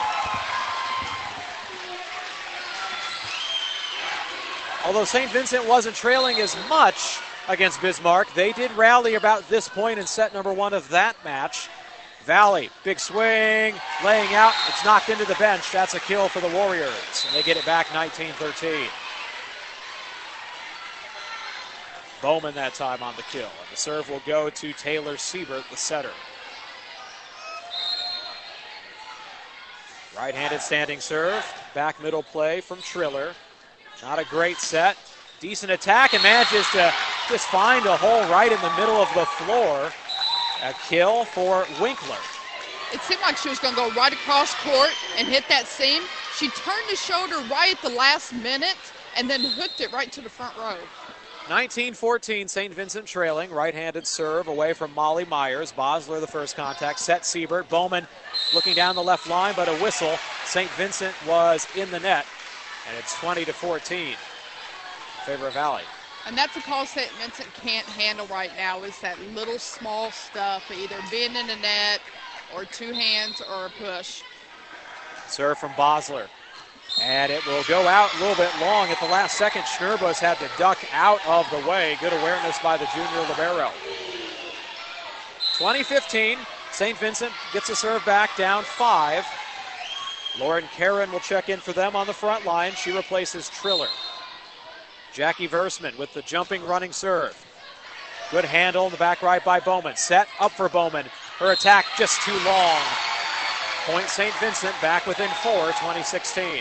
Although Saint Vincent wasn't trailing as much against Bismarck, they did rally about this point in set number one of that match. Valley, big swing, laying out. It's knocked into the bench. That's a kill for the Warriors. And they get it back nineteen thirteen. Bowman that time on the kill. And the serve will go to Taylor Siebert, the setter. Right-handed standing serve. Back middle play from Triller. Not a great set. Decent attack and manages to just find a hole right in the middle of the floor. A kill for Winkler. It seemed like she was going to go right across court and hit that seam. She turned the shoulder right at the last minute and then hooked it right to the front row. nineteen fourteen, Saint Vincent trailing. Right-handed serve away from Molly Myers. Bosler the first contact. Set Siebert. Bowman looking down the left line, but a whistle. Saint Vincent was in the net, and it's twenty to fourteen in favor of Valley. And that's a call Saint Vincent can't handle right now, is that little small stuff, either being in the net or two hands or a push. Serve from Bosler. And it will go out a little bit long at the last second. Schnerbus had to duck out of the way. Good awareness by the junior libero. twenty fifteen, Saint Vincent gets a serve back, down five. Lauren Karen will check in for them on the front line. She replaces Triller. Jackie Versman with the jumping running serve. Good handle in the back right by Bowman. Set up for Bowman. Her attack just too long. Point Saint Vincent back within four, twenty sixteen.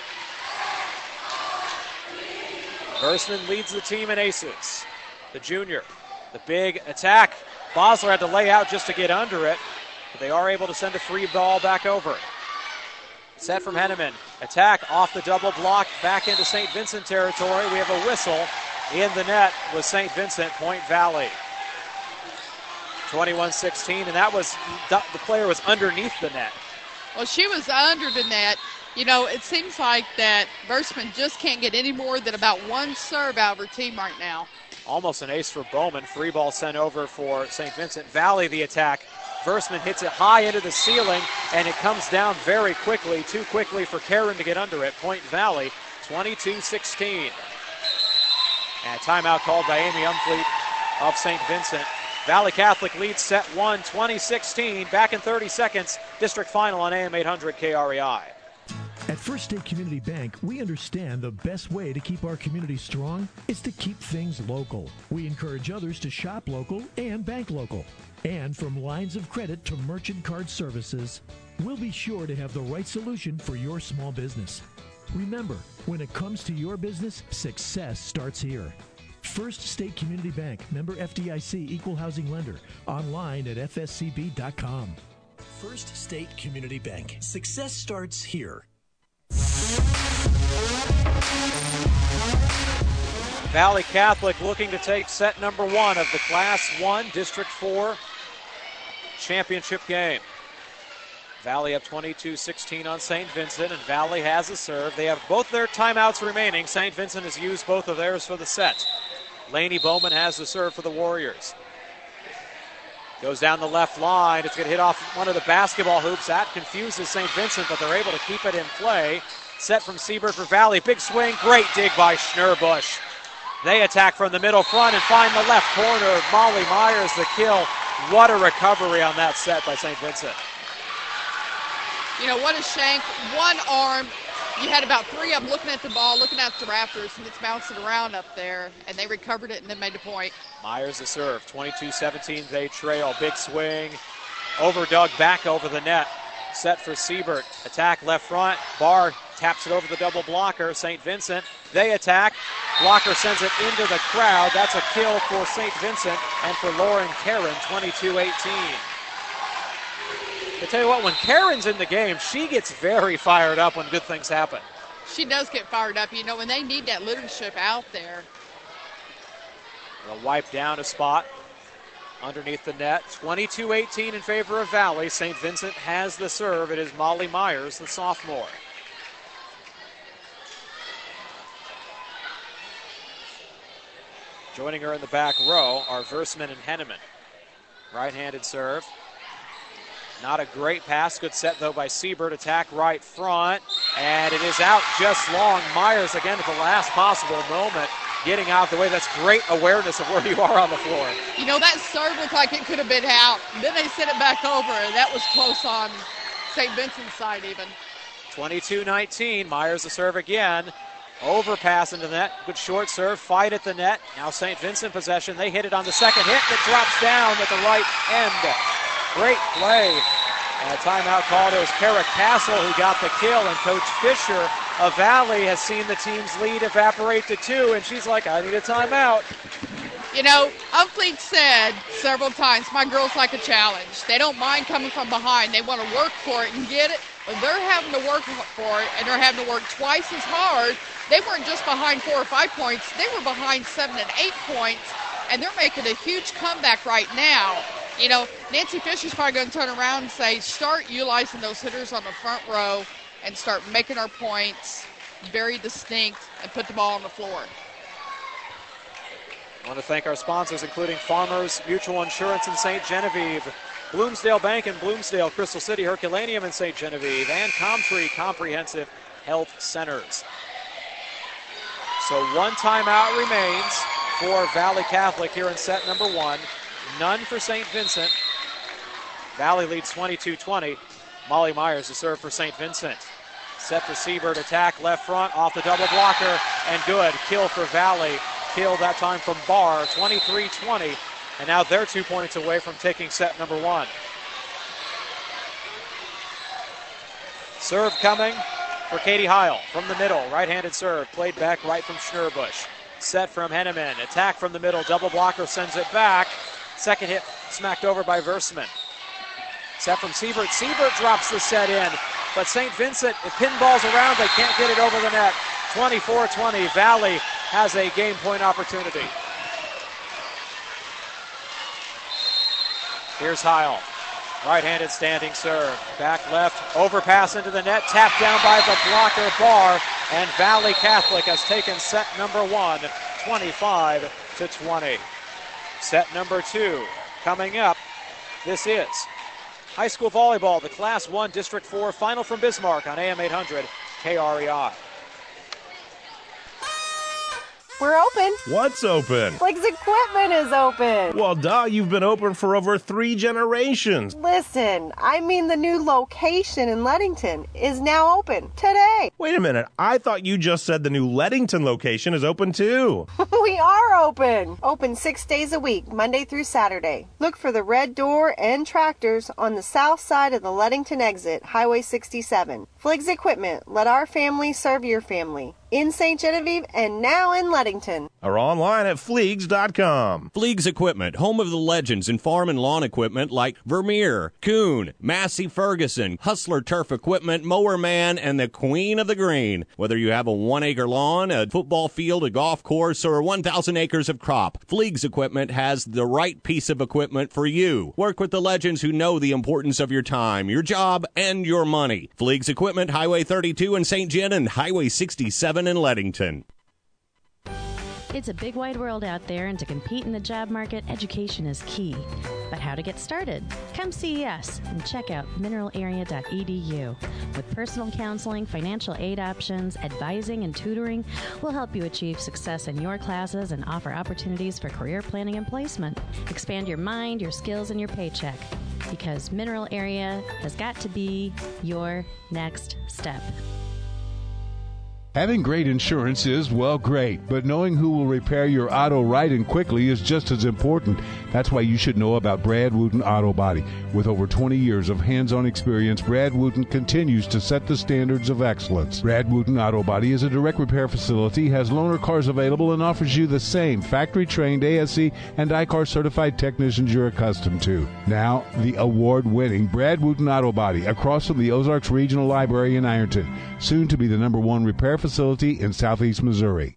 Versman leads the team in aces. The junior, the big attack. Bosler had to lay out just to get under it, but they are able to send a free ball back over. Set from Henneman. Attack off the double block, back into Saint Vincent territory. We have a whistle in the net with Saint Vincent, Point Valley. twenty-one sixteen, and that was, the player was underneath the net. Well, she was under the net. You know, it seems like that Versman just can't get any more than about one serve out of her team right now. Almost an ace for Bowman. Free ball sent over for Saint Vincent. Valley the attack. Versman hits it high into the ceiling, and it comes down very quickly, too quickly for Karen to get under it. Point Valley, twenty-two sixteen. And a timeout called by Amy Umfleet of Saint Vincent. Valley Catholic leads set one, twenty sixteen. Back in thirty seconds, district final on A M eight hundred K R E I. At First State Community Bank, we understand the best way to keep our community strong is to keep things local. We encourage others to shop local and bank local. And from lines of credit to merchant card services, we'll be sure to have the right solution for your small business. Remember, when it comes to your business, success starts here. First State Community Bank, member F D I C, equal housing lender. Online at F S C B dot com. First State Community Bank. Success starts here. Valley Catholic looking to take set number one of the Class one District four championship game. Valley up twenty-two sixteen on Saint Vincent, and Valley has a serve. They have both their timeouts remaining. Saint Vincent has used both of theirs for the set. Lainey Bowman has the serve for the Warriors. Goes down the left line. It's going to hit off one of the basketball hoops. That confuses Saint Vincent, but they're able to keep it in play. Set from Siebert for Valley. Big swing. Great dig by Schnurbush. They attack from the middle front and find the left corner. Molly Myers the kill. What a recovery on that set by Saint Vincent. You know, what a shank. One arm. You had about three of them looking at the ball, looking at the rafters, and it's bouncing around up there, and they recovered it and then made the point. Myers the serve. twenty-two seventeen, they trail. Big swing. Over dug back over the net. Set for Siebert. Attack left front. Barr taps it over the double blocker. Saint Vincent. They attack. Blocker sends it into the crowd. That's a kill for Saint Vincent and for Lauren Karen, twenty-two eighteen. I tell you what, when Karen's in the game, she gets very fired up when good things happen. She does get fired up. You know, when they need that leadership out there. They'll wipe down a spot underneath the net. twenty-two eighteen in favor of Valley. Saint Vincent has the serve. It is Molly Myers, the sophomore. Joining her in the back row are Versman and Henneman. Right-handed serve. Not a great pass. Good set, though, by Siebert. Attack right front. And it is out just long. Myers, again, at the last possible moment, getting out the way. That's great awareness of where you are on the floor. You know, that serve looked like it could have been out. Then they sent it back over, and that was close on Saint Vincent's side even. twenty-two nineteen. Myers the serve again. Overpass into the net. Good short serve. Fight at the net. Now Saint Vincent possession. They hit it on the second hit that drops down at the right end. Great play. And a timeout called. It was Kara Castle who got the kill, and Coach Fisher of Valley has seen the team's lead evaporate to two, and she's like, I need a timeout. You know, Umfleet said several times, my girls like a challenge. They don't mind coming from behind. They want to work for it and get it, but they're having to work for it, and they're having to work twice as hard. They weren't just behind four or five points. They were behind seven and eight points, and they're making a huge comeback right now. You know, Nancy Fisher's probably going to turn around and say, start utilizing those hitters on the front row and start making our points very distinct and put the ball on the floor. I want to thank our sponsors, including Farmers Mutual Insurance in Saint Genevieve, Bloomsdale Bank in Bloomsdale, Crystal City, Herculaneum in Saint Genevieve, and Comtree Comprehensive Health Centers. So one timeout remains for Valley Catholic here in set number one. None for Saint Vincent. Valley leads twenty-two twenty. Molly Myers to serve for Saint Vincent. Set for Siebert, attack left front, off the double blocker, and good. Kill for Valley. Kill that time from Barr, twenty-three twenty. And now they're two points away from taking set number one. Serve coming for Katie Heil from the middle. Right-handed serve, played back right from Schnurbush. Set from Henneman. Attack from the middle. Double blocker sends it back. Second hit smacked over by Versman. Set from Siebert. Siebert drops the set in. But Saint Vincent, it pinballs around. They can't get it over the net. twenty-four twenty. Valley has a game point opportunity. Here's Heil. Right-handed standing serve. Back left. Overpass into the net. Tapped down by the blocker Barr. And Valley Catholic has taken set number one, twenty-five to twenty. Set number two coming up. This is high school volleyball, the Class one District four final from Bismarck on A M eight hundred K R E I. We're open. What's open? Flig's Equipment is open. Well, duh, you've been open for over three generations. Listen, I mean the new location in Leadington is now open today. Wait a minute. I thought you just said the new Leadington location is open too. We are open. Open six days a week, Monday through Saturday. Look for the red door and tractors on the south side of the Leadington exit, Highway sixty-seven. Flig's Equipment, let our family serve your family. In Saint Genevieve and now in Leadington. Or online at Fleegs dot com. Fleegs Equipment, home of the legends in farm and lawn equipment like Vermeer, Kuhn, Massey Ferguson, Hustler Turf Equipment, Mower Man, and the Queen of the Green. Whether you have a one-acre lawn, a football field, a golf course, or one thousand acres of crop, Fleegs Equipment has the right piece of equipment for you. Work with the legends who know the importance of your time, your job, and your money. Fleegs Equipment, Highway thirty-two in Saint Gen and Highway sixty-seven in Leadington. It's a big wide world out there, and to compete in the job market, education is key. But how to get started? Come see us and check out mineral area dot e d u. With personal counseling, financial aid options, advising, and tutoring, we'll help you achieve success in your classes and offer opportunities for career planning and placement. Expand your mind, your skills, and your paycheck. Because Mineral Area has got to be your next step. Having great insurance is, well, great, but knowing who will repair your auto right and quickly is just as important. That's why you should know about Brad Wooten Auto Body. With over twenty years of hands-on experience, Brad Wooten continues to set the standards of excellence. Brad Wooten Auto Body is a direct repair facility, has loaner cars available, and offers you the same factory-trained A S C and I C A R certified technicians you're accustomed to. Now, the award-winning Brad Wooten Auto Body, across from the Ozarks Regional Library in Ironton, soon to be the number one repair facility in southeast Missouri.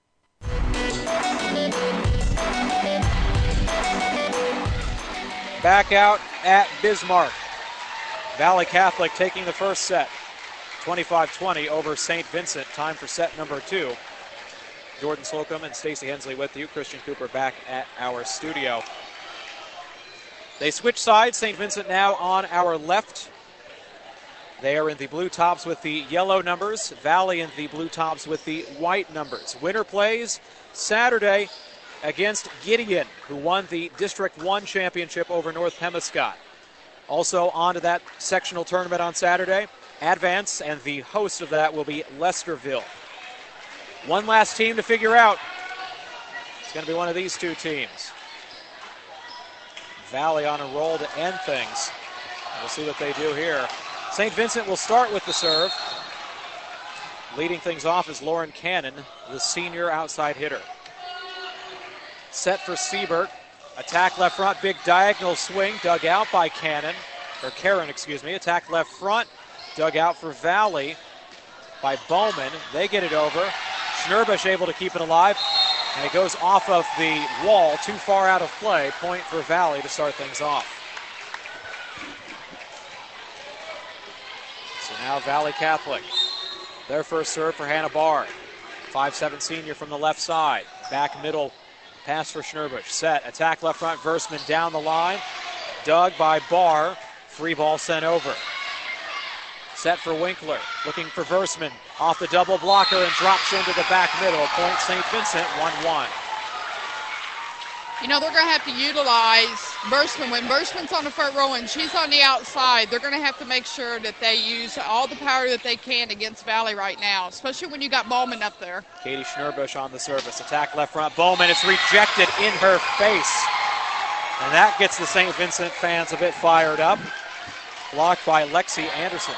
Back out at Bismarck. Valley Catholic taking the first set. twenty-five twenty over Saint Vincent. Time for set number two. Jordan Slocum and Stacy Hensley with you. Christian Cooper back at our studio. They switch sides. Saint Vincent now on our left. They are in the blue tops with the yellow numbers. Valley in the blue tops with the white numbers. Winner plays Saturday against Gideon, who won the District one championship over North Pemiscot. Also on to that sectional tournament on Saturday, Advance, and the host of that will be Lesterville. One last team to figure out. It's going to be one of these two teams. Valley on a roll to end things. We'll see what they do here. Saint Vincent will start with the serve. Leading things off is Lauren Cannon, the senior outside hitter. Set for Siebert. Attack left front, big diagonal swing, dug out by Cannon, or Karen, excuse me. Attack left front, dug out for Valley by Bowman. They get it over. Schnurbush able to keep it alive, and it goes off of the wall, too far out of play. Point for Valley to start things off. So now Valley Catholic. Their first serve for Hannah Barr. five seven senior from the left side. Back middle pass for Schnurbush. Set. Attack left front. Versman down the line. Dug by Barr. Free ball sent over. Set for Winkler. Looking for Versman. Off the double blocker and drops into the back middle. Point Saint Vincent one one. You know, they're going to have to utilize Versman. When Versman's on the front row and she's on the outside, they're going to have to make sure that they use all the power that they can against Valley right now, especially when you got Bowman up there. Katie Schnurbush on the service. Attack left front. Bowman, it's rejected in her face. And that gets the Saint Vincent fans a bit fired up. Blocked by Lexi Anderson.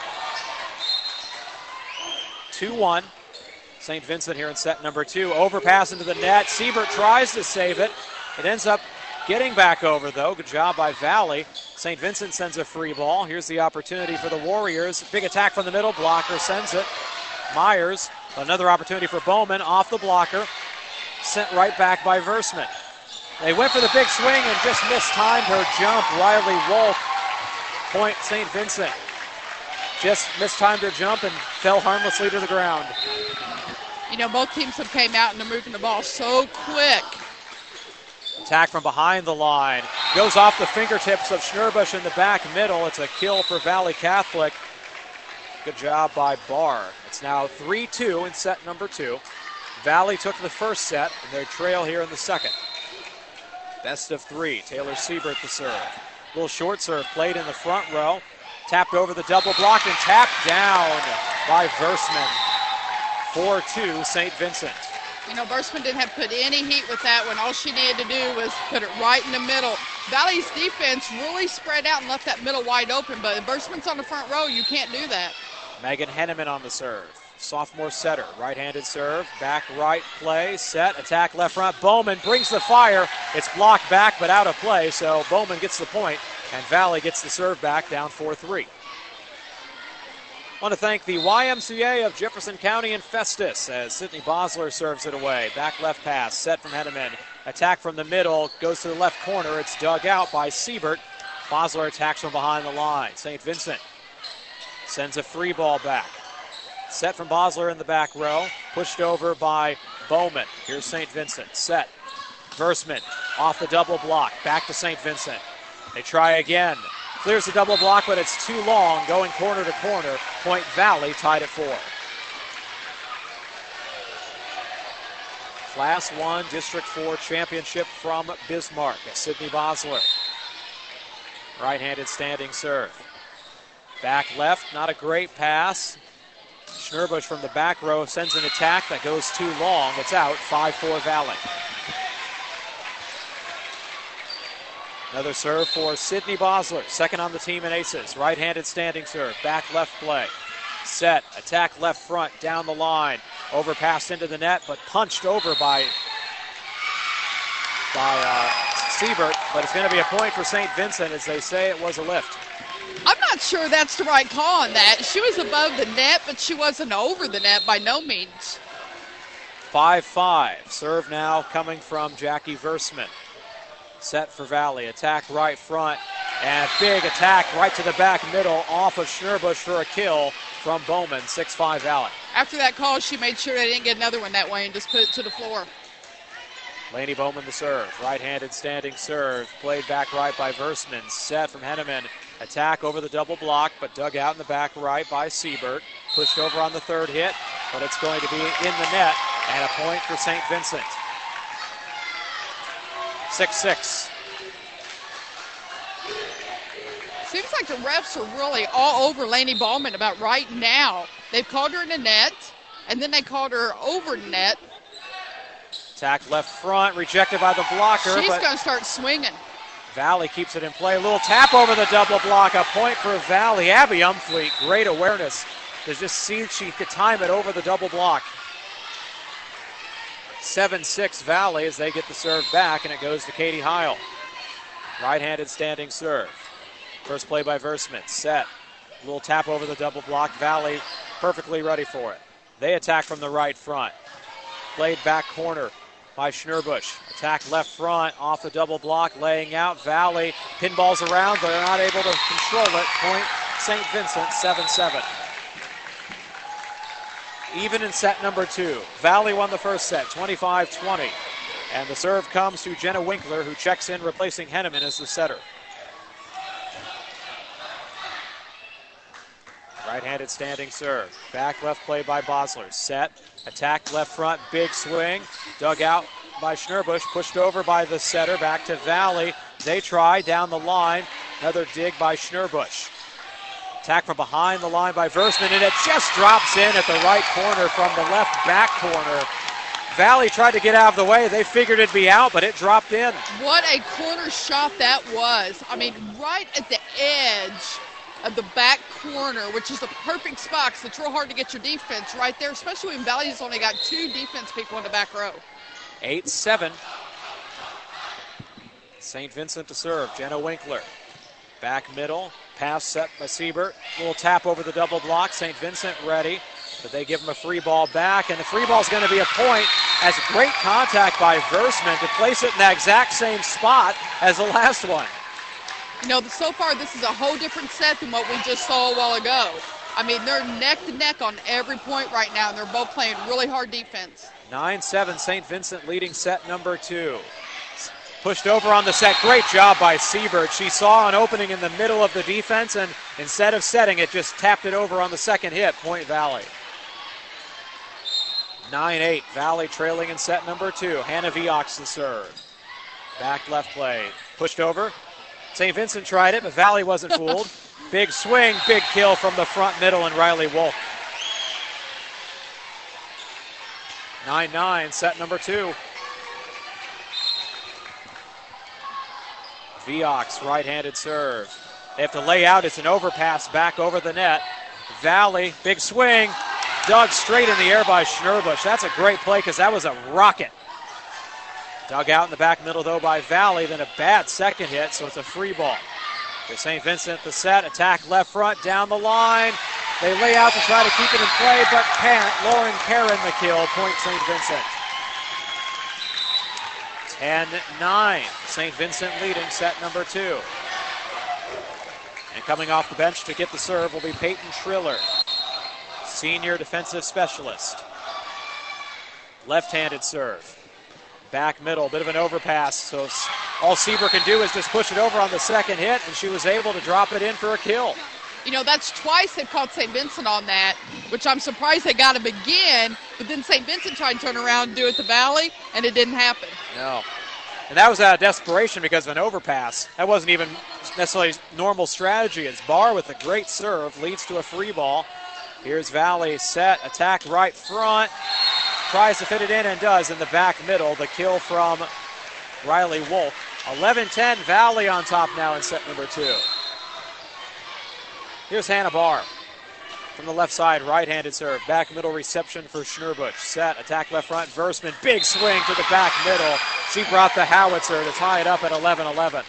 two one. Saint Vincent here in set number two. Overpass into the net. Siebert tries to save it. It ends up getting back over, though. Good job by Valley. Saint Vincent sends a free ball. Here's the opportunity for the Warriors. Big attack from the middle. Blocker sends it. Myers, another opportunity for Bowman. Off the blocker. Sent right back by Versman. They went for the big swing and just mistimed her jump. Riley Wolk. Point Saint Vincent. Just mistimed her jump and fell harmlessly to the ground. You know, both teams have came out and they're moving the ball so quick. Attack from behind the line. Goes off the fingertips of Schnurbush in the back middle. It's a kill for Valley Catholic. Good job by Barr. It's now three two in set number two. Valley took the first set, and they trail here in the second. Best of three. Taylor Siebert the serve. Little short serve played in the front row. Tapped over the double block and tapped down by Versman. four two Saint Vincent. You know, Versman didn't have to put any heat with that one. All she needed to do was put it right in the middle. Valley's defense really spread out and left that middle wide open, but if Versman's on the front row, you can't do that. Megan Henneman on the serve. Sophomore setter, right-handed serve, back right play, set, attack left front. Bowman brings the fire. It's blocked back but out of play, so Bowman gets the point, and Valley gets the serve back, down four three. I want to thank the Y M C A of Jefferson County and Festus as Sydney Bosler serves it away. Back left pass, set from Henneman. Attack from the middle, goes to the left corner. It's dug out by Siebert. Bosler attacks from behind the line. Saint Vincent sends a free ball back. Set from Bosler in the back row. Pushed over by Bowman. Here's Saint Vincent. Set. Versman off the double block. Back to Saint Vincent. They try again. Clears the double block, but it's too long. Going corner to corner. Point Valley tied at four. Class one District four championship from Bismarck. Sydney Bosler. Right-handed standing serve. Back left, not a great pass. Schnurbush from the back row sends an attack that goes too long. It's out, five four Valley. Another serve for Sydney Bosler, second on the team in aces. Right-handed standing serve, back left play. Set, attack left front, down the line. Overpassed into the net, but punched over by, by uh, Siebert. But it's going to be a point for Saint Vincent, as they say it was a lift. I'm not sure that's the right call on that. She was above the net, but she wasn't over the net by no means. five five. Serve now coming from Jackie Versman. Set for Valley. Attack right front. And big attack right to the back middle off of Schnurbush for a kill from Bowman. six five Valley. After that call, she made sure they didn't get another one that way and just put it to the floor. Laney Bowman the serve. Right-handed standing serve. Played back right by Versman. Set from Henneman. Attack over the double block, but dug out in the back right by Siebert. Pushed over on the third hit, but it's going to be in the net. And a point for Saint Vincent. six six. Seems like the refs are really all over Laney Bowman about right now. They've called her in the net, and then they called her over net. Attack left front, rejected by the blocker. She's but going to start swinging. Valley keeps it in play. A little tap over the double block. A point for Valley. Abby Umfleet, great awareness to just see if she could time it over the double block. seven six Valley as they get the serve back, and it goes to Katie Heil. Right-handed standing serve. First play by Versman. Set. A little tap over the double block. Valley perfectly ready for it. They attack from the right front. Played back corner by Schnurbush. Attack left front off the double block, laying out. Valley pinballs around, but they're not able to control it. Point Saint Vincent, seven seven. Even in set number two. Valley won the first set, twenty-five twenty. And the serve comes to Jenna Winkler, who checks in, replacing Henneman as the setter. Right-handed standing serve. Back left play by Bosler. Set. Attack left front. Big swing. Dug out by Schnurbush. Pushed over by the setter. Back to Valley. They try down the line. Another dig by Schnurbush. Attack from behind the line by Versman, and it just drops in at the right corner from the left back corner. Valley tried to get out of the way. They figured it'd be out, but it dropped in. What a corner shot that was. I mean, right at the edge of the back corner, which is the perfect spot, because it's real hard to get your defense right there, especially when Valley's only got two defense people in the back row. eight seven. Saint Vincent to serve. Jenna Winkler. Back middle. Pass set by Siebert. Little tap over the double block. Saint Vincent ready, but they give him a free ball back, and the free ball is going to be a point as great contact by Versman to place it in that exact same spot as the last one. You know, so far this is a whole different set than what we just saw a while ago. I mean, they're neck to neck on every point right now, and they're both playing really hard defense. nine seven, Saint Vincent leading set number two. Pushed over on the set. Great job by Siebert. She saw an opening in the middle of the defense, and instead of setting it, just tapped it over on the second hit. Point Valley. nine eight, Valley trailing in set number two. Hannah Viox the serve. Back left play. Pushed over. Saint Vincent tried it, but Valley wasn't fooled. Big swing, big kill from the front middle, and Riley Wolk. nine nine, set number two. Viox, right-handed serve. They have to lay out. It's an overpass back over the net. Valley, big swing. Dug straight in the air by Schnurbush. That's a great play because that was a rocket. Dug out in the back middle, though, by Valley. Then a bad second hit, so it's a free ball. For Saint Vincent, the set. Attack left front, down the line. They lay out to try to keep it in play, but Parent, Lauren Karen the kill. Point Saint Vincent. ten nine. Saint Vincent leading set number two. And coming off the bench to get the serve will be Peyton Triller, senior defensive specialist. Left-handed serve. Back middle, bit of an overpass. So all Sieber can do is just push it over on the second hit, and she was able to drop it in for a kill. You know, that's twice they've caught Saint Vincent on that, which I'm surprised they got him again, but then Saint Vincent tried to turn around and do it to Valley, and it didn't happen. No. And that was out of desperation because of an overpass. That wasn't even necessarily normal strategy. It's Barr with a great serve, leads to a free ball. Here's Valley set, attack right front. Tries to fit it in and does in the back middle. The kill from Riley Wolk. eleven ten, Valley on top now in set number two. Here's Hannah Barr from the left side, right-handed serve. Back middle reception for Schnurbush. Set, attack left front, Versman. Big swing to the back middle. She brought the howitzer to tie it up at eleven eleven.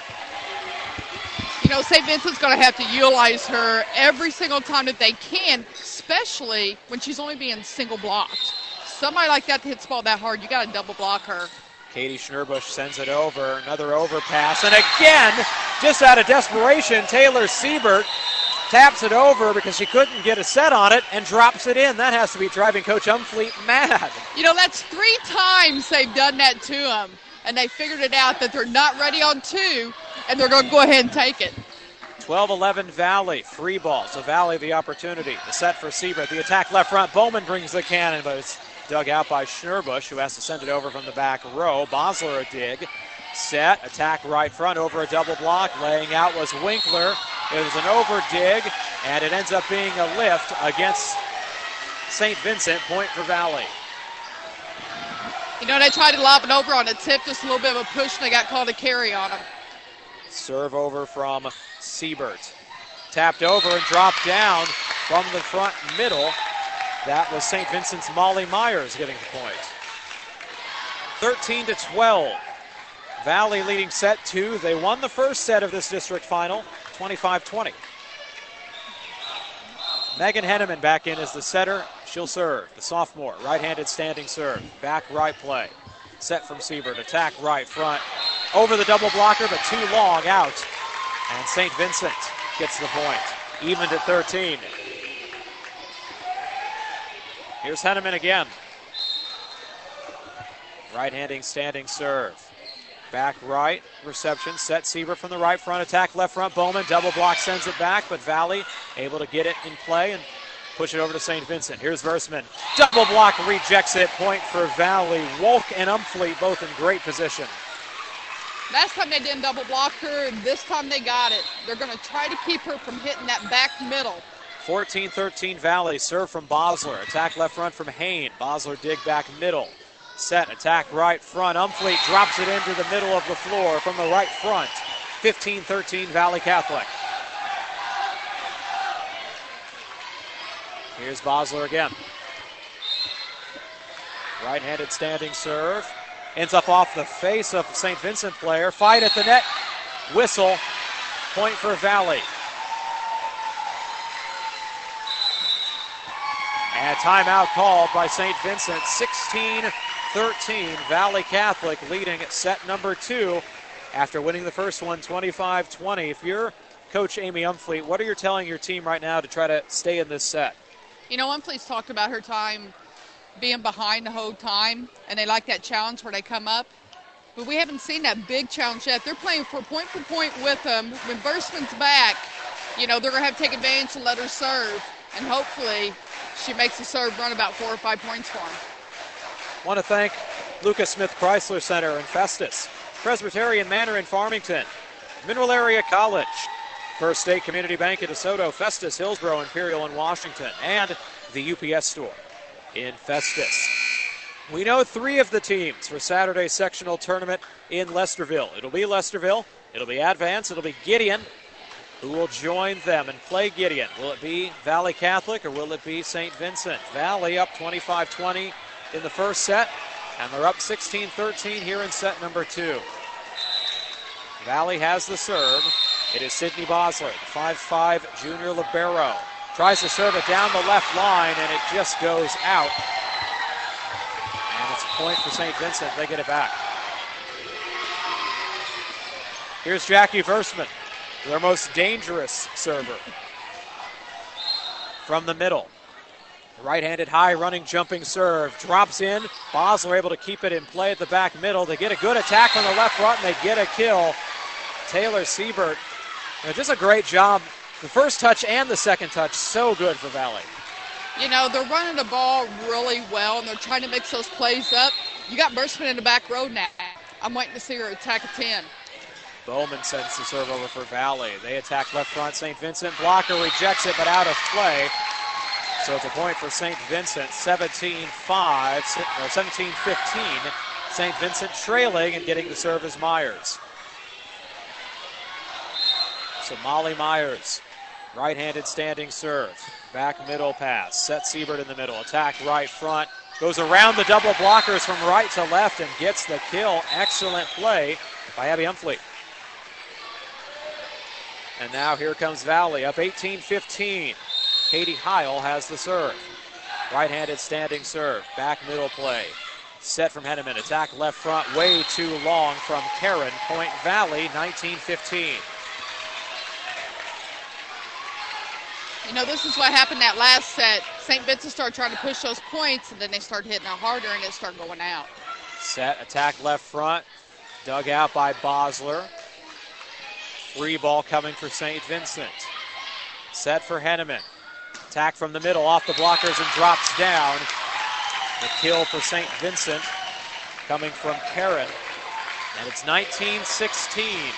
You know, Saint Vincent's going to have to utilize her every single time that they can, especially when she's only being single blocked. Somebody like that that hits the ball that hard, you got to double block her. Katie Schnurbush sends it over. Another overpass. And again, just out of desperation, Taylor Siebert taps it over because she couldn't get a set on it and drops it in. That has to be driving Coach Umfleet mad. You know, that's three times they've done that to them, and they figured it out that they're not ready on two, and they're going to go ahead and take it. twelve eleven Valley, free ball. So Valley the opportunity. The set for Siebert. The attack left front. Bowman brings the cannon, but it's dug out by Schnurbush, who has to send it over from the back row. Bosler a dig. Set, attack right front over a double block. Laying out was Winkler. It was an over dig, and it ends up being a lift against Saint Vincent. Point for Valley. You know, they tried to lob it over on a tip, just a little bit of a push, and they got called a carry on them. Serve over from Siebert. Tapped over and dropped down from the front middle. That was Saint Vincent's Molly Myers getting the point. thirteen to twelve. Valley leading set two. They won the first set of this district final, twenty-five twenty. Megan Henneman back in as the setter. She'll serve. The sophomore, right-handed standing serve. Back right play. Set from Siebert. Attack right front. Over the double blocker, but too long out. And Saint Vincent gets the point. Evened at thirteen. Here's Henneman again. Right-handing standing serve. Back right, reception, set Siebert from the right front, attack left front, Bowman, double block, sends it back, but Valley able to get it in play and push it over to Saint Vincent. Here's Versman, double block, rejects it, point for Valley. Wolk and Umfleet both in great position. Last time they didn't double block her, and this time they got it. They're going to try to keep her from hitting that back middle. fourteen thirteen Valley, serve from Bosler, attack left front from Hain. Bosler dig back middle. Set, attack right front. Umfleet drops it into the middle of the floor from the right front. fifteen thirteen Valley Catholic. Here's Bosler again. Right-handed standing serve. Ends up off the face of Saint Vincent player. Fight at the net. Whistle. Point for Valley. And timeout called by Saint Vincent. sixteen thirteen, Valley Catholic leading set number two after winning the first one twenty-five twenty. If you're Coach Amy Umfleet, what are you telling your team right now to try to stay in this set? You know, Umfleet's talked about her time being behind the whole time, and they like that challenge where they come up. But we haven't seen that big challenge yet. They're playing for point for point with them. When Versman's back, you know, they're going to have to take advantage and let her serve. And hopefully she makes the serve run about four or five points for them. Want to thank Lucas Smith Chrysler Center in Festus, Presbyterian Manor in Farmington, Mineral Area College, First State Community Bank in DeSoto, Festus, Hillsborough, Imperial, and Washington, and the U P S store in Festus. We know three of the teams for Saturday's sectional tournament in Lesterville. It'll be Lesterville, it'll be Advance, it'll be Gideon, who will join them and play Gideon. Will it be Valley Catholic or will it be Saint Vincent? Valley up twenty-five twenty in the first set, and they're up sixteen thirteen here in set number two. Valley has the serve. It is Sydney Bosler, the five five junior libero. Tries to serve it down the left line, and it just goes out. And it's a point for Saint Vincent. They get it back. Here's Jackie Versman, their most dangerous server. From the middle. Right-handed high running jumping serve. Drops in. Bosler able to keep it in play at the back middle. They get a good attack on the left front and they get a kill. Taylor Siebert, you know, just a great job. The first touch and the second touch, so good for Valley. You know, they're running the ball really well and they're trying to mix those plays up. You got Bursman in the back row now. I'm waiting to see her attack a ten. Bowman sends the serve over for Valley. They attack left front. Saint Vincent blocker rejects it, but out of play. So it's a point for Saint Vincent, seventeen five, or seventeen fifteen. Saint Vincent trailing and getting the serve is Myers. So Molly Myers, right-handed standing serve. Back middle pass. Set Siebert in the middle. Attack right front. Goes around the double blockers from right to left and gets the kill. Excellent play by Abby Umfleet. And now here comes Valley, up eighteen fifteen. Katie Heil has the serve. Right-handed standing serve. Back middle play. Set from Henneman. Attack left front. Way too long from Karen. Point Valley, nineteen fifteen. You know, this is what happened that last set. Saint Vincent started trying to push those points, and then they started hitting it harder, and it started going out. Set, attack left front. Dug out by Bosler. Free ball coming for Saint Vincent. Set for Henneman. Attack from the middle, off the blockers and drops down. The kill for Saint Vincent coming from Karen. And it's nineteen sixteen.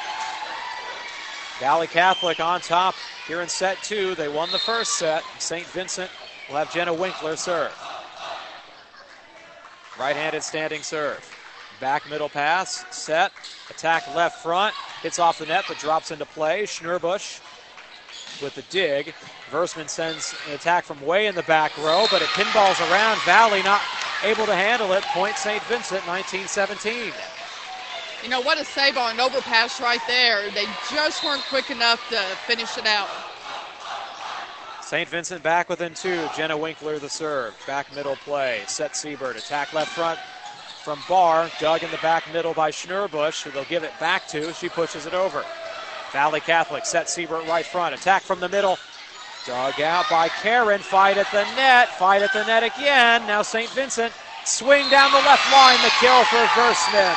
Valley Catholic on top here in set two. They won the first set. Saint Vincent will have Jenna Winkler serve. Right-handed standing serve. Back middle pass, set, attack left front. Hits off the net but drops into play. Schnurbush with the dig. Versman sends an attack from way in the back row, but it pinballs around. Valley not able to handle it. Point Saint Vincent, nineteen seventeen. You know, what a save on an overpass right there. They just weren't quick enough to finish it out. Saint Vincent back within two. Jenna Winkler the serve. Back middle play. Set Siebert. Attack left front from Barr. Dug in the back middle by Schnurbush, who they'll give it back to. She pushes it over. Valley Catholic. Set Siebert right front. Attack from the middle. Dug out by Karen. Fight at the net. Fight at the net again. Now Saint Vincent. Swing down the left line. The kill for Versman.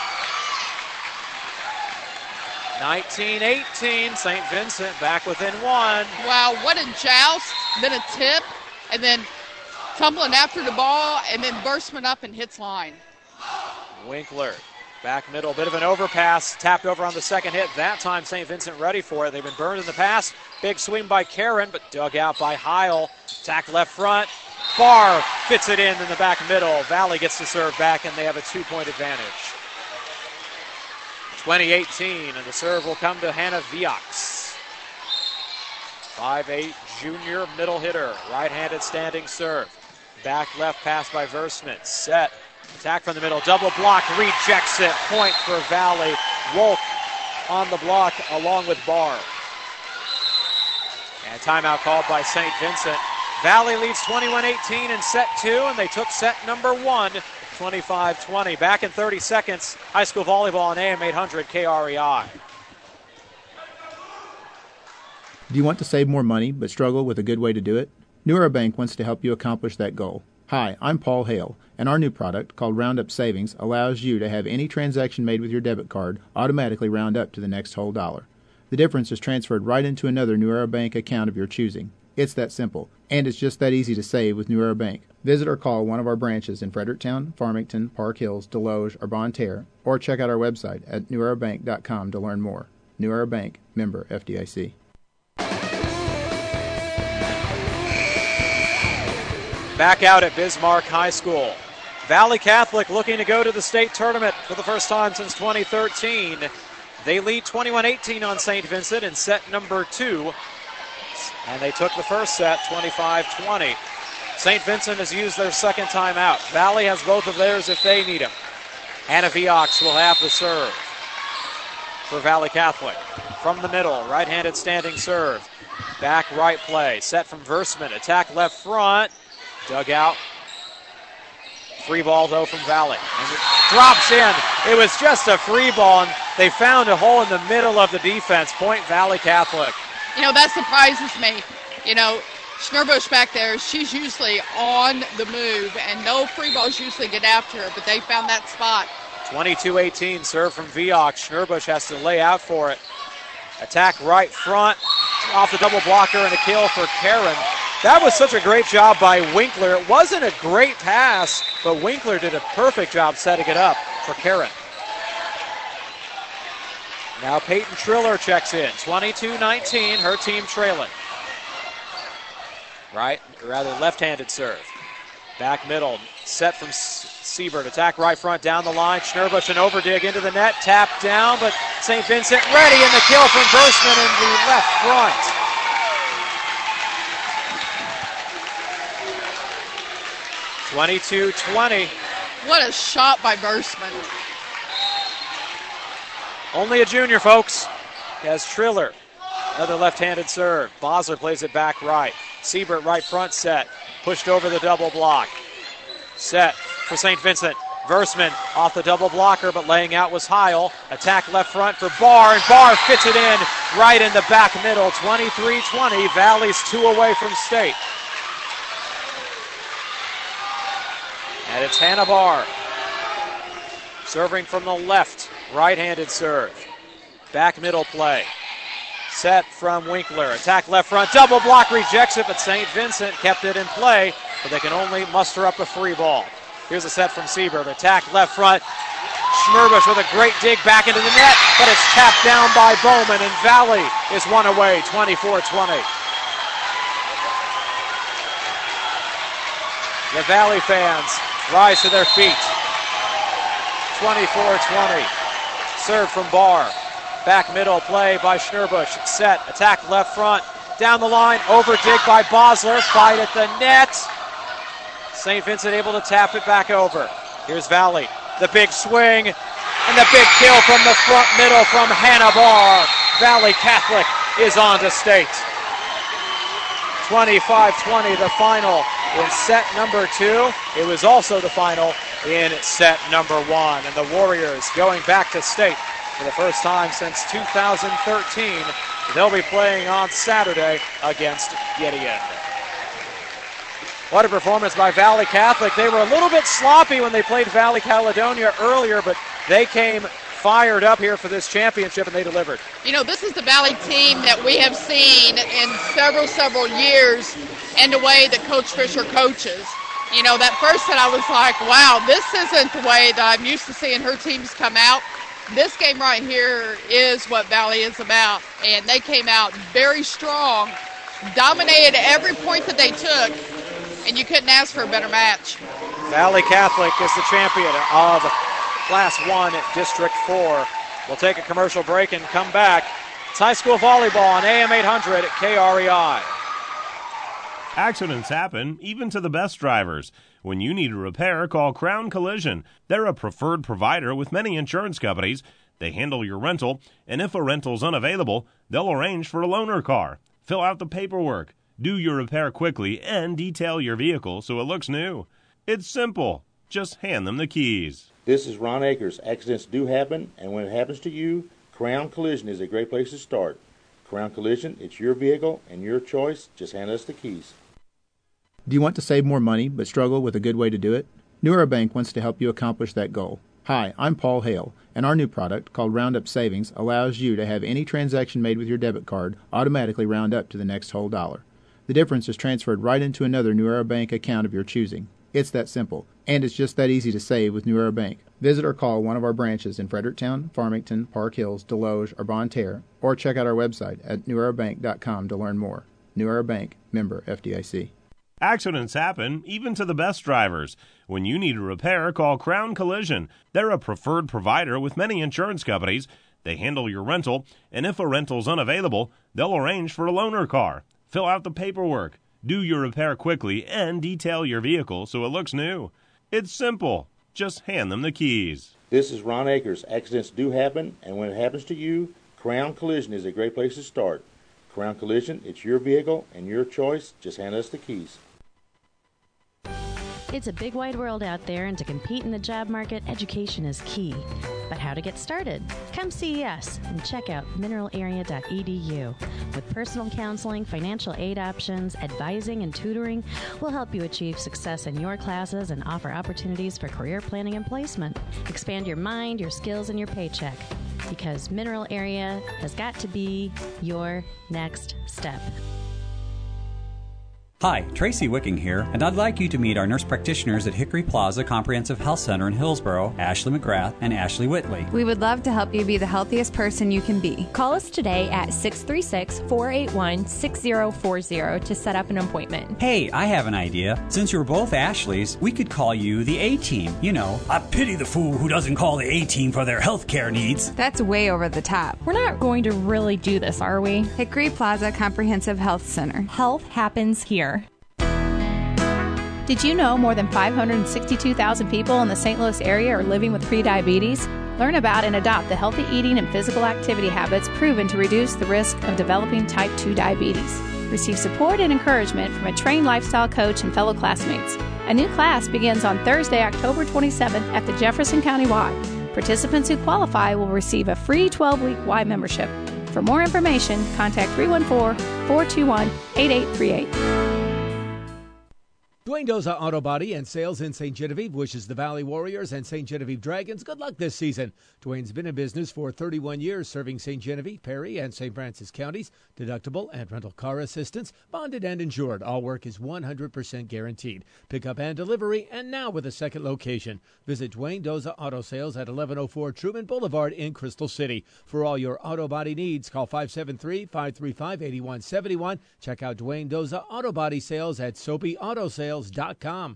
nineteen eighteen, Saint Vincent back within one. Wow, what a joust, then a tip, and then tumbling after the ball, and then Bursman up and hits line. Winkler, back middle, bit of an overpass, tapped over on the second hit. That time Saint Vincent ready for it. They've been burned in the pass. Big swing by Karen, but dug out by Heil. Attack left front. Barr fits it in in the back middle. Valley gets to serve back, and they have a two-point advantage. twenty eighteen, and the serve will come to Hannah Viox. five eight junior middle hitter, right-handed standing serve. Back left pass by Versman. Set, attack from the middle, double block, rejects it. Point for Valley. Wolk on the block along with Barr. And timeout called by Saint Vincent. Valley leads twenty-one eighteen in set two, and they took set number one. twenty-five twenty. Back in thirty seconds. High school volleyball on A M eight hundred K R E I. Do you want to save more money but struggle with a good way to do it? New Era Bank wants to help you accomplish that goal. Hi, I'm Paul Hale, and our new product called Roundup Savings allows you to have any transaction made with your debit card automatically round up to the next whole dollar. The difference is transferred right into another New Era Bank account of your choosing. It's that simple, and it's just that easy to save with New Era Bank. Visit or call one of our branches in Fredericktown, Farmington, Park Hills, Deloge, or Bonne Terre, or check out our website at new era bank dot com to learn more. New Era Bank, member F D I C. Back out at Bismarck High School. Valley Catholic looking to go to the state tournament for the first time since twenty thirteen. They lead twenty-one eighteen on Saint Vincent in set number two. And they took the first set, twenty-five twenty. Saint Vincent has used their second timeout. Valley has both of theirs if they need them. Hannah Viox will have the serve for Valley Catholic. From the middle, right-handed standing serve. Back right play, set from Versman. Attack left front, dug out. Free ball, though, from Valley. And it drops in. It was just a free ball, and they found a hole in the middle of the defense. Point Valley Catholic. You know, that surprises me. You know, Schnurbush back there, she's usually on the move, and no free balls usually get after her, but they found that spot. twenty-two eighteen, serve from Viox. Schnurbush has to lay out for it. Attack right front, off the double blocker, and a kill for Karen. That was such a great job by Winkler. It wasn't a great pass, but Winkler did a perfect job setting it up for Karen. Now Peyton Triller checks in, twenty-two nineteen, her team trailing. Right, rather left-handed serve. Back middle, set from Siebert. Attack right front, down the line. Schnurbush and overdig into the net, tapped down, but Saint Vincent ready, and the kill from Versman in the left front. twenty-two twenty. What a shot by Versman. Only a junior, folks. As Triller, another left-handed serve. Bosler plays it back right. Siebert right front set, pushed over the double block. Set for Saint Vincent. Versman off the double blocker, but laying out was Heil. Attack left front for Barr, and Barr fits it in right in the back middle. twenty-three twenty, Valley's two away from state. And it's Hannah Barr. Serving from the left, right-handed serve. Back middle play. Set from Winkler. Attack left front. Double block rejects it, but Saint Vincent kept it in play, but they can only muster up a free ball. Here's a set from Siebert. Attack left front. Schnurbush with a great dig back into the net, but it's tapped down by Bowman, and Valley is one away, twenty-four twenty. The Valley fans rise to their feet. twenty-four twenty. Serve from Barr. Back middle play by Schnurbush. Set, attack left front. Down the line, overdig by Bosler. Fight at the net. Saint Vincent able to tap it back over. Here's Valley. The big swing. And the big kill from the front middle from Hannah Barr. Valley Catholic is on to state. twenty-five twenty, the final in set number two. It was also the final in set number one. And the Warriors going back to state for the first time since two thousand thirteen. They'll be playing on Saturday against Gideon. What a performance by Valley Catholic. They were a little bit sloppy when they played Valley Caledonia earlier, but they came fired up here for this championship, and they delivered. You know, this is the Valley team that we have seen in several, several years in the way that Coach Fisher coaches. You know, that first set I was like, wow, this isn't the way that I'm used to seeing her teams come out. This game right here is what Valley is about, and they came out very strong, dominated every point that they took, and you couldn't ask for a better match. Valley Catholic is the champion of Class one District four. We'll take a commercial break and come back. It's high school volleyball on A M eight hundred at K R E I. Accidents happen, even to the best drivers. When you need a repair, call Crown Collision. They're a preferred provider with many insurance companies. They handle your rental, and if a rental's unavailable, they'll arrange for a loaner car. Fill out the paperwork, do your repair quickly, and detail your vehicle so it looks new. It's simple. Just hand them the keys. This is Ron Akers. Accidents do happen, and when it happens to you, Crown Collision is a great place to start. Crown Collision, it's your vehicle and your choice. Just hand us the keys. Do you want to save more money but struggle with a good way to do it? New Era Bank wants to help you accomplish that goal. Hi, I'm Paul Hale, and our new product, called Roundup Savings, allows you to have any transaction made with your debit card automatically round up to the next whole dollar. The difference is transferred right into another New Era Bank account of your choosing. It's that simple, and it's just that easy to save with New Era Bank. Visit or call one of our branches in Fredericktown, Farmington, Park Hills, Deloge, or Bonne Terre, or check out our website at new era bank dot com to learn more. New Era Bank, member F D I C. Accidents happen, even to the best drivers. When you need a repair, call Crown Collision. They're a preferred provider with many insurance companies. They handle your rental, and if a rental's unavailable, they'll arrange for a loaner car. Fill out the paperwork, do your repair quickly, and detail your vehicle so it looks new. It's simple. Just hand them the keys. This is Ron Akers. Accidents do happen, and when it happens to you, Crown Collision is a great place to start. Crown Collision, it's your vehicle and your choice. Just hand us the keys. It's a big wide world out there, and to compete in the job market, education is key. But how to get started? Come see us and check out mineral area dot e d u. With personal counseling, financial aid options, advising, and tutoring, we'll help you achieve success in your classes and offer opportunities for career planning and placement. Expand your mind, your skills, and your paycheck. Because Mineral Area has got to be your next step. Hi, Tracy Wicking here, and I'd like you to meet our nurse practitioners at Hickory Plaza Comprehensive Health Center in Hillsborough, Ashley McGrath and Ashley Whitley. We would love to help you be the healthiest person you can be. Call us today at six three six, four eight one, six zero four zero to set up an appointment. Hey, I have an idea. Since you're both Ashleys, we could call you the A-Team. You know, I pity the fool who doesn't call the A-Team for their health care needs. That's way over the top. We're not going to really do this, are we? Hickory Plaza Comprehensive Health Center. Health happens here. Did you know more than five hundred sixty-two thousand people in the Saint Louis area are living with prediabetes? Learn about and adopt the healthy eating and physical activity habits proven to reduce the risk of developing type two diabetes. Receive support and encouragement from a trained lifestyle coach and fellow classmates. A new class begins on Thursday, October twenty-seventh at the Jefferson County Y. Participants who qualify will receive a free twelve-week Y membership. For more information, contact three one four, four two one, eight eight three eight. Dwayne Doza Auto Body and Sales in Saint Genevieve wishes the Valley Warriors and Saint Genevieve Dragons good luck this season. Dwayne's been in business for thirty-one years, serving Saint Genevieve, Perry, and Saint Francis counties. Deductible and rental car assistance, bonded and insured. All work is one hundred percent guaranteed. Pickup and delivery, and now with a second location. Visit Dwayne Doza Auto Sales at eleven oh four Truman Boulevard in Crystal City. For all your auto body needs, call five seven three, five three five, eight one seven one. Check out Dwayne Doza Auto Body Sales at soapy auto sales dot com.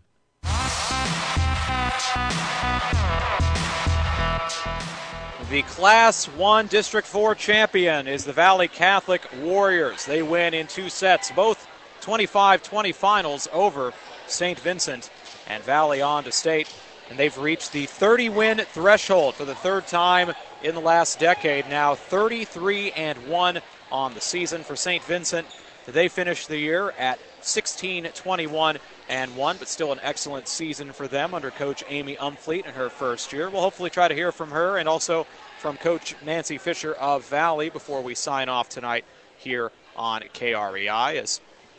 The Class one District four champion is the Valley Catholic Warriors. They win in two sets, both twenty-five twenty finals over Saint Vincent, and Valley on to state. And they've reached the thirty-win threshold for the third time in the last decade. Now thirty-three and one on the season for Saint Vincent. They finished the year at sixteen twenty-one and one, but still an excellent season for them under Coach Amy Umfleet in her first year. We'll hopefully try to hear from her and also from Coach Nancy Fisher of Valley before we sign off tonight here on K R E I. As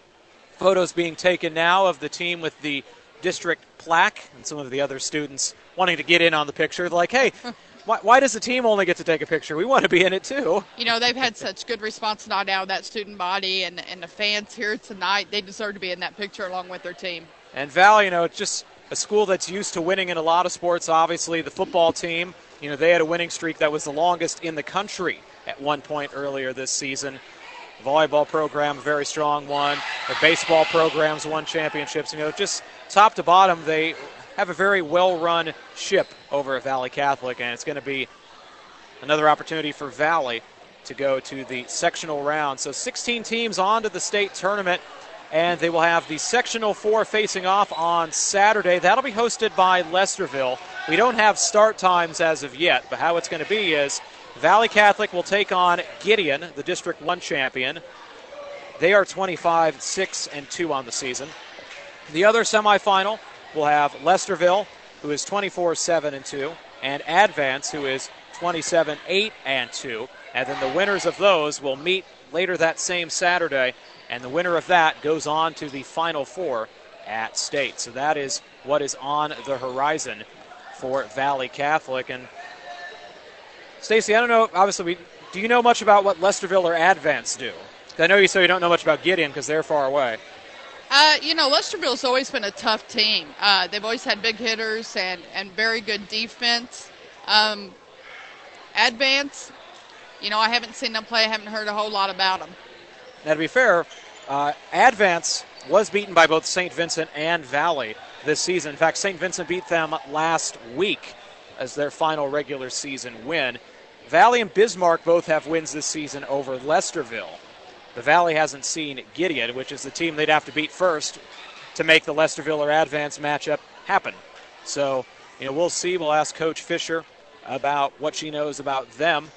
photos being taken now of the team with the district plaque and some of the other students wanting to get in on the picture. They're like, hey, why, why does the team only get to take a picture? We want to be in it too. You know, they've had such good response tonight out of that student body and, and the fans here tonight. They deserve to be in that picture along with their team. And Valley, you know, it's just a school that's used to winning in a lot of sports. Obviously, the football team, you know, they had a winning streak that was the longest in the country at one point earlier this season. Volleyball program, a very strong one. Their baseball programs won championships. You know, just top to bottom, they have a very well-run ship over at Valley Catholic, and it's going to be another opportunity for Valley to go to the sectional round. So sixteen teams on to the state tournament, and they will have the sectional four facing off on Saturday. That'll be hosted by Lesterville. We don't have start times as of yet, but how it's going to be is Valley Catholic will take on Gideon, the District one champion. They are twenty-five six and two on the season. The other semifinal will have Lesterville, who is twenty-four seven and two, and Advance, who is twenty-seven eight and two. And then the winners of those will meet later that same Saturday, and the winner of that goes on to the Final Four at state. So that is what is on the horizon for Valley Catholic. And Stacy, I don't know, obviously, we, do you know much about what Lesterville or Advance do? I know you say you don't know much about Gideon because they're far away. Uh, you know, Lesterville's always been a tough team. Uh, they've always had big hitters and, and very good defense. Um, Advance, you know, I haven't seen them play. I haven't heard a whole lot about them. Now, to be fair, uh, Advance was beaten by both Saint Vincent and Valley this season. In fact, Saint Vincent beat them last week as their final regular season win. Valley and Bismarck both have wins this season over Lesterville. The Valley hasn't seen Gideon, which is the team they'd have to beat first to make the Lesterville or Advance matchup happen. So, you know, we'll see. We'll ask Coach Fisher about what she knows about them,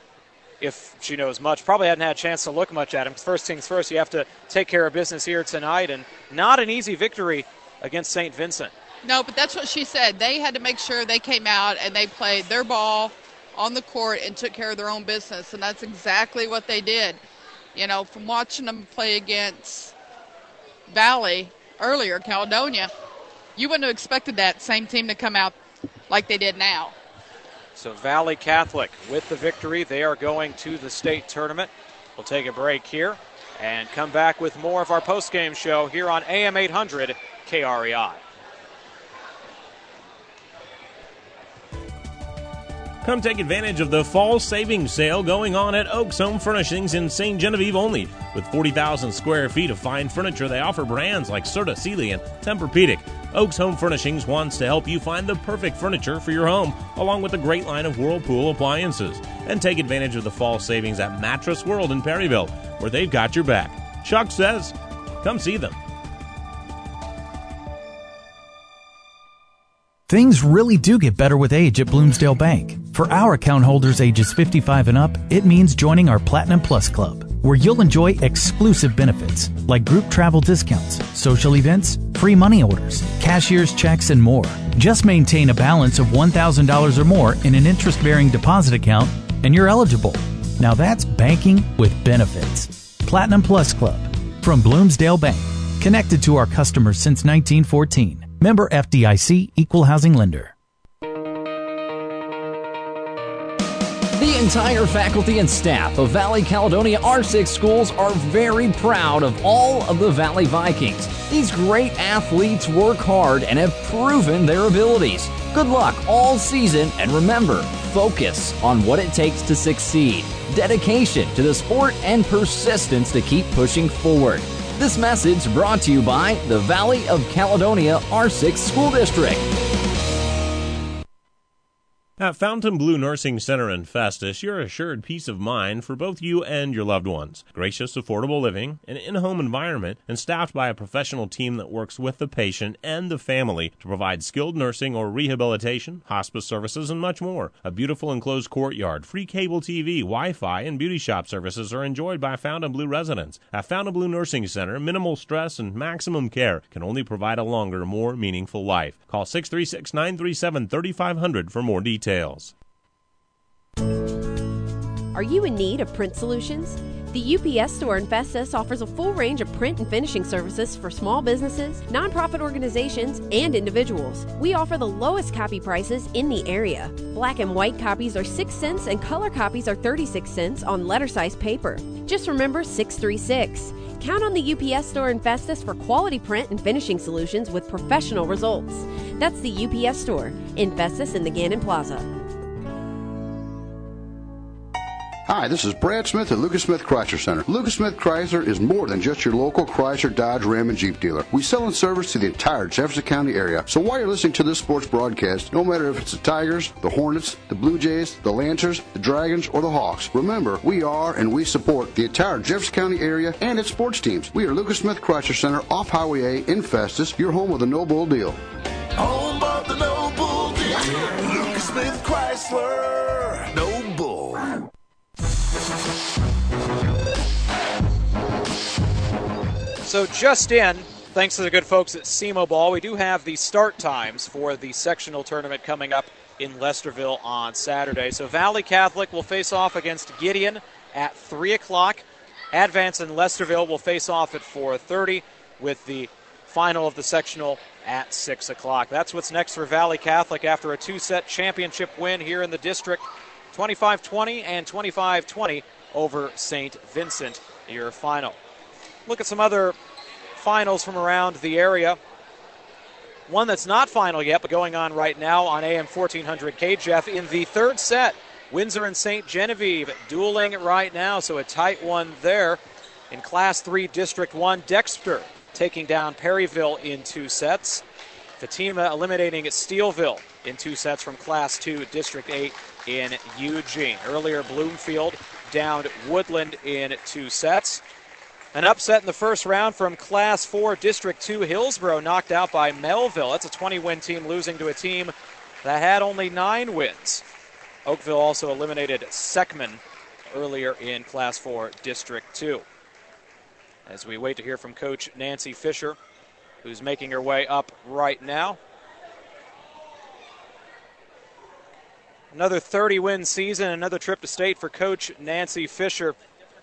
if she knows much. Probably hadn't had a chance to look much at him. First things first, you have to take care of business here tonight, and not an easy victory against Saint Vincent. No, but that's what she said. They had to make sure they came out and they played their ball on the court and took care of their own business, and that's exactly what they did. You know, from watching them play against Valley earlier, Caledonia, you wouldn't have expected that same team to come out like they did now. So Valley Catholic with the victory. They are going to the state tournament. We'll take a break here and come back with more of our postgame show here on A M eight hundred K R E I. Come take advantage of the fall savings sale going on at Oaks Home Furnishings in Saint Genevieve only. With forty thousand square feet of fine furniture, they offer brands like Serta, Sealy, and Tempur-Pedic. Oaks Home Furnishings wants to help you find the perfect furniture for your home, along with a great line of Whirlpool appliances. And take advantage of the fall savings at Mattress World in Perryville, where they've got your back. Chuck says, come see them. Things really do get better with age at Bloomsdale Bank. For our account holders ages fifty-five and up, it means joining our Platinum Plus Club, where you'll enjoy exclusive benefits like group travel discounts, social events, free money orders, cashier's checks, and more. Just maintain a balance of one thousand dollars or more in an interest-bearing deposit account, and you're eligible. Now that's banking with benefits. Platinum Plus Club from Bloomsdale Bank, connected to our customers since nineteen fourteen. Member F D I C, Equal Housing Lender. The entire faculty and staff of Valley Caledonia R six schools are very proud of all of the Valley Vikings. These great athletes work hard and have proven their abilities. Good luck all season, and remember, focus on what it takes to succeed. Dedication to the sport and persistence to keep pushing forward. This message brought to you by the Valley of Caledonia R six School District. At Fontainebleau Nursing Center in Festus, you're assured peace of mind for both you and your loved ones. Gracious, affordable living, an in-home environment, and staffed by a professional team that works with the patient and the family to provide skilled nursing or rehabilitation, hospice services, and much more. A beautiful enclosed courtyard, free cable T V, Wi-Fi, and beauty shop services are enjoyed by Fontainebleau residents. At Fontainebleau Nursing Center, minimal stress and maximum care can only provide a longer, more meaningful life. Call six three six, nine three seven, three five zero zero for more details. Are you in need of print solutions? The U P S Store in Festus offers a full range of print and finishing services for small businesses, nonprofit organizations, and individuals. We offer the lowest copy prices in the area. Black and white copies are six cents and color copies are thirty-six cents on letter-size paper. Just remember six three six. Count on the U P S Store in Festus for quality print and finishing solutions with professional results. That's the U P S Store in Festus in the Gannon Plaza. Hi, this is Brad Smith at Lucas Smith Chrysler Center. Lucas Smith Chrysler is more than just your local Chrysler, Dodge, Ram, and Jeep dealer. We sell and service to the entire Jefferson County area. So while you're listening to this sports broadcast, no matter if it's the Tigers, the Hornets, the Blue Jays, the Lancers, the Dragons, or the Hawks, remember, we are and we support the entire Jefferson County area and its sports teams. We are Lucas Smith Chrysler Center off Highway A in Festus, your home with a no bull deal. Home of the no bull deal. Lucas Smith Chrysler. No bull. So just in, thanks to the good folks at SEMO Ball, we do have the start times for the sectional tournament coming up in Lesterville on Saturday. So Valley Catholic will face off against Gideon at three o'clock. Advance and Lesterville will face off at four thirty with the final of the sectional at six o'clock. That's what's next for Valley Catholic after a two-set championship win here in the district, twenty-five twenty and twenty-five twenty over Saint Vincent, your final. Look at some other finals from around the area. One that's not final yet, but going on right now on A M fourteen hundred K, Jeff, in the third set. Windsor and Saint Genevieve dueling right now, so a tight one there. In Class three, District one, Dexter taking down Perryville in two sets. Fatima eliminating Steelville in two sets from Class two, District eight in Eugene. Earlier, Bloomfield downed Woodland in two sets. An upset in the first round from Class four, District two, Hillsboro, knocked out by Melville. That's a twenty-win team losing to a team that had only nine wins. Oakville also eliminated Seckman earlier in Class four, District two. As we wait to hear from Coach Nancy Fisher, who's making her way up right now. Another thirty-win season, another trip to state for Coach Nancy Fisher.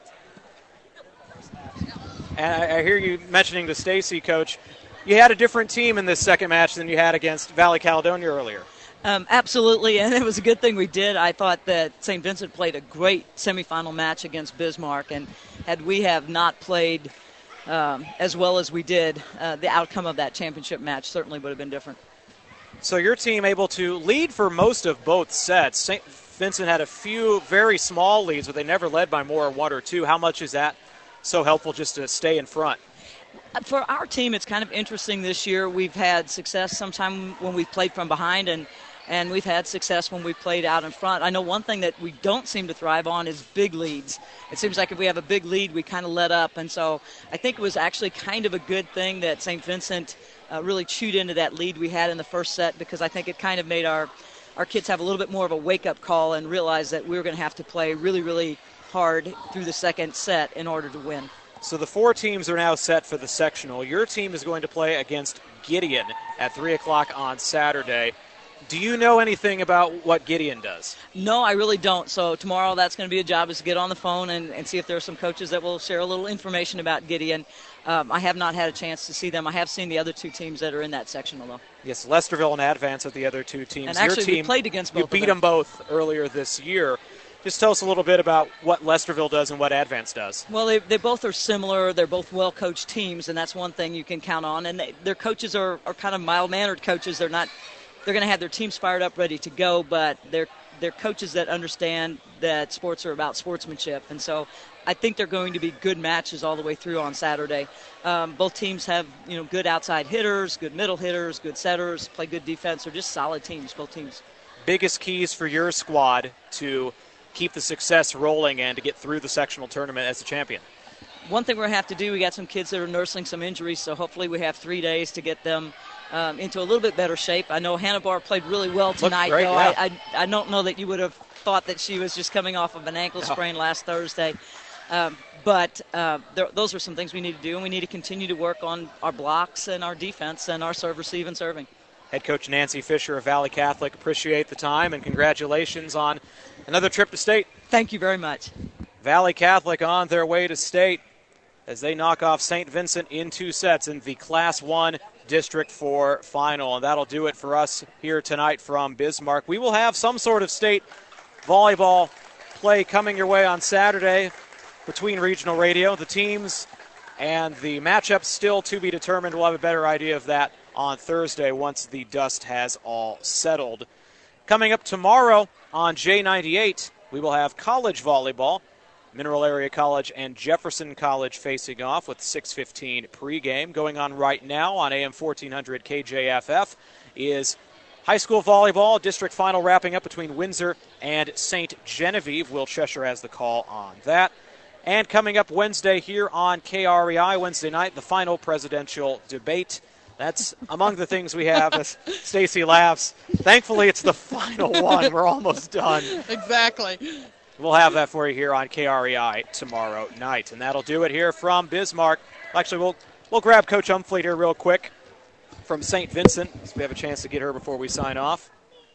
And I, I hear you mentioning to Stacy, Coach, you had a different team in this second match than you had against Valley Caledonia earlier. Um, absolutely, and it was a good thing we did. I thought that Saint Vincent played a great semifinal match against Bismarck, and had we have not played um, as well as we did, uh, the outcome of that championship match certainly would have been different. So your team able to lead for most of both sets. Saint Vincent had a few very small leads, but they never led by more than one or two. How much is that so helpful just to stay in front? For our team, it's kind of interesting this year. We've had success sometime when we've played from behind, and, and we've had success when we've played out in front. I know one thing that we don't seem to thrive on is big leads. It seems like if we have a big lead, we kind of let up. And so I think it was actually kind of a good thing that Saint Vincent uh, really chewed into that lead we had in the first set, because I think it kind of made our, our kids have a little bit more of a wake-up call and realize that we were going to have to play really, really hard through the second set in order to win. So the four teams are now set for the sectional. Your team is going to play against Gideon at three o'clock on Saturday. Do you know anything about what Gideon does? No, I really don't. So tomorrow that's going to be a job, is to get on the phone and, and see if there are some coaches that will share a little information about Gideon. Um, I have not had a chance to see them. I have seen the other two teams that are in that sectional, though. Yes, Lesterville and Advance are the other two teams. And actually, Your team, we played against both You beat of them. them both earlier this year. Just tell us a little bit about what Lesterville does and what Advance does. Well, they, they both are similar. They're both well-coached teams, and that's one thing you can count on. And they, their coaches are, are kind of mild-mannered coaches. They're not – they're going to have their teams fired up, ready to go, but they're, they're coaches that understand that sports are about sportsmanship. And so I think they're going to be good matches all the way through on Saturday. Um, both teams have, you know, good outside hitters, good middle hitters, good setters, play good defense. They're just solid teams, both teams. Biggest keys for your squad to – keep the success rolling and to get through the sectional tournament as a champion? One thing we're going to have to do, we got some kids that are nursing some injuries, so hopefully we have three days to get them um, into a little bit better shape. I know Hannah Barr played really well tonight, great, though. yeah. I, I I don't know that you would have thought that she was just coming off of an ankle sprain no. last Thursday. Um, but uh, there, those are some things we need to do, and we need to continue to work on our blocks and our defense and our serve, receive, and serving. Head coach Nancy Fisher of Valley Catholic, appreciate the time, and congratulations on another trip to state. Thank you very much. Valley Catholic on their way to state as they knock off Saint Vincent in two sets in the Class one District four final. And that'll do it for us here tonight from Bismarck. We will have some sort of state volleyball play coming your way on Saturday between Regional Radio. The teams and the matchups still to be determined. We'll have a better idea of that on Thursday once the dust has all settled. Coming up tomorrow on J ninety-eight, we will have college volleyball. Mineral Area College and Jefferson College facing off with six fifteen pregame. Going on right now on A M fourteen hundred K J F F is high school volleyball. District final wrapping up between Windsor and Saint Genevieve. Will Cheshire has the call on that. And coming up Wednesday here on K R E I, Wednesday night, the final presidential debate. That's among the things we have as Stacy laughs. Thankfully, it's the final one. We're almost done. Exactly. We'll have that for you here on K R E I tomorrow night. And that'll do it here from Bismarck. Actually, we'll we'll grab Coach Umfleet here real quick from Saint Vincent, so we have a chance to get her before we sign off.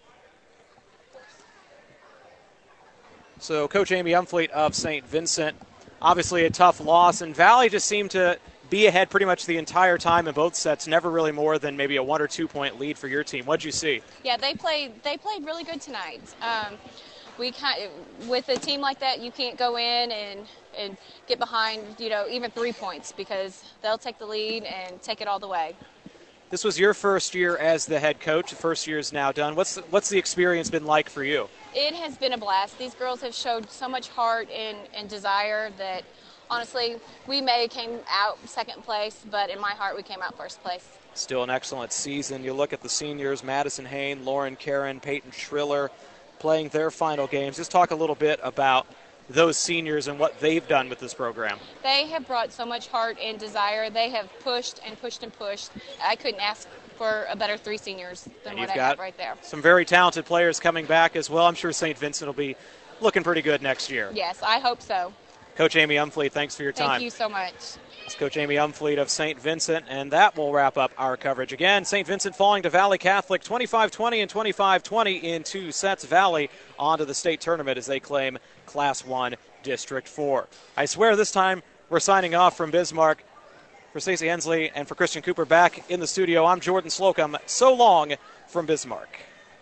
So Coach Amy Umfleet of Saint Vincent, obviously a tough loss, and Valley just seemed to be ahead pretty much the entire time in both sets, never really more than maybe a one or two point lead for your team. What'd you see? Yeah, they played they played really good tonight. Um, we kind of, with a team like that, you can't go in and and get behind, you know, even three points because they'll take the lead and take it all the way. This was your first year as the head coach. The first year is now done. What's the, what's the experience been like for you? It has been a blast. These girls have showed so much heart and, and desire that, honestly, we may have came out second place, but in my heart, we came out first place. Still an excellent season. You look at the seniors, Madison Hain, Lauren Karen, Peyton Triller, playing their final games. Just talk a little bit about those seniors and what they've done with this program. They have brought so much heart and desire. They have pushed and pushed and pushed. I couldn't ask for a better three seniors than and what you've I got have right there. Some very talented players coming back as well. I'm sure Saint Vincent will be looking pretty good next year. Yes, I hope so. Coach Amy Umfleet, thanks for your time. Thank you so much. It's Coach Amy Umfleet of Saint Vincent, and that will wrap up our coverage. Again, Saint Vincent falling to Valley Catholic twenty-five twenty and twenty-five twenty in two sets. Valley on to the state tournament as they claim Class one District four. I swear this time we're signing off from Bismarck. For Stacey Hensley and for Christian Cooper back in the studio, I'm Jordan Slocum. So long from Bismarck.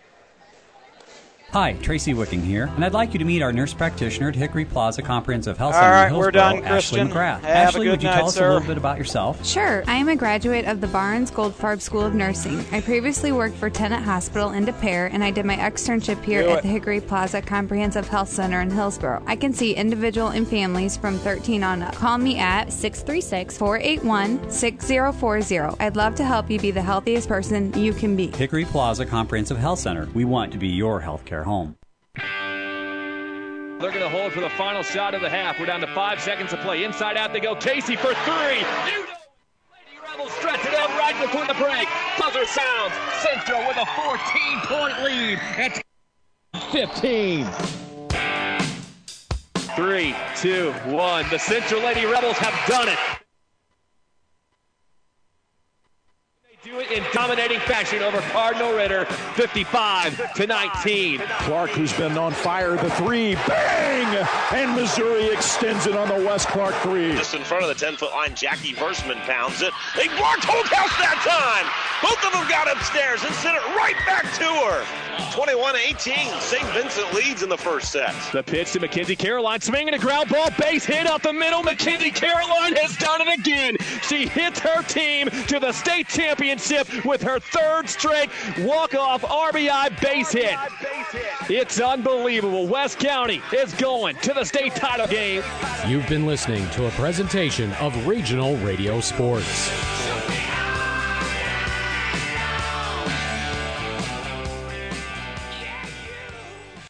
Hi, Tracy Wicking here, and I'd like you to meet our nurse practitioner at Hickory Plaza Comprehensive Health All Center right, in Hillsborough, we're done, Ashley Christian. McGrath. Have Ashley, a good would you night, tell us sir. a little bit about yourself? Sure. I am a graduate of the Barnes Goldfarb School of Nursing. I previously worked for Tenet Hospital in De Pere, and I did my externship here Do at it. the Hickory Plaza Comprehensive Health Center in Hillsborough. I can see individual and families from thirteen on up. Call me at six three six, four eight one, six zero four zero. I'd love to help you be the healthiest person you can be. Hickory Plaza Comprehensive Health Center. We want to be your healthcare home. They're going to hold for the final shot of the half. We're down to five seconds to play. Inside out they go. Casey for three. You know, Lady Rebels stretch it out right before the break. Buzzer sounds. Central with a fourteen-point lead at fifteen. Three, two, one. The Central Lady Rebels have done it. Do it in dominating fashion over Cardinal Ritter, fifty-five to nineteen. Clark, who's been on fire, the three, bang! And Missouri extends it on the West Clark three. Just in front of the ten-foot line, Jackie Versman pounds it. They blocked Holthouse that time. Both of them got upstairs and sent it right back to her. twenty-one eighteen, Saint Vincent leads in the first set. The pitch to Mackenzie Caroline, swinging a ground ball, base hit up the middle. Mackenzie Caroline has done it again. She hits her team to the state championship with her third straight walk-off R B I base hit. It's unbelievable. West County is going to the state title game. You've been listening to a presentation of Regional Radio Sports.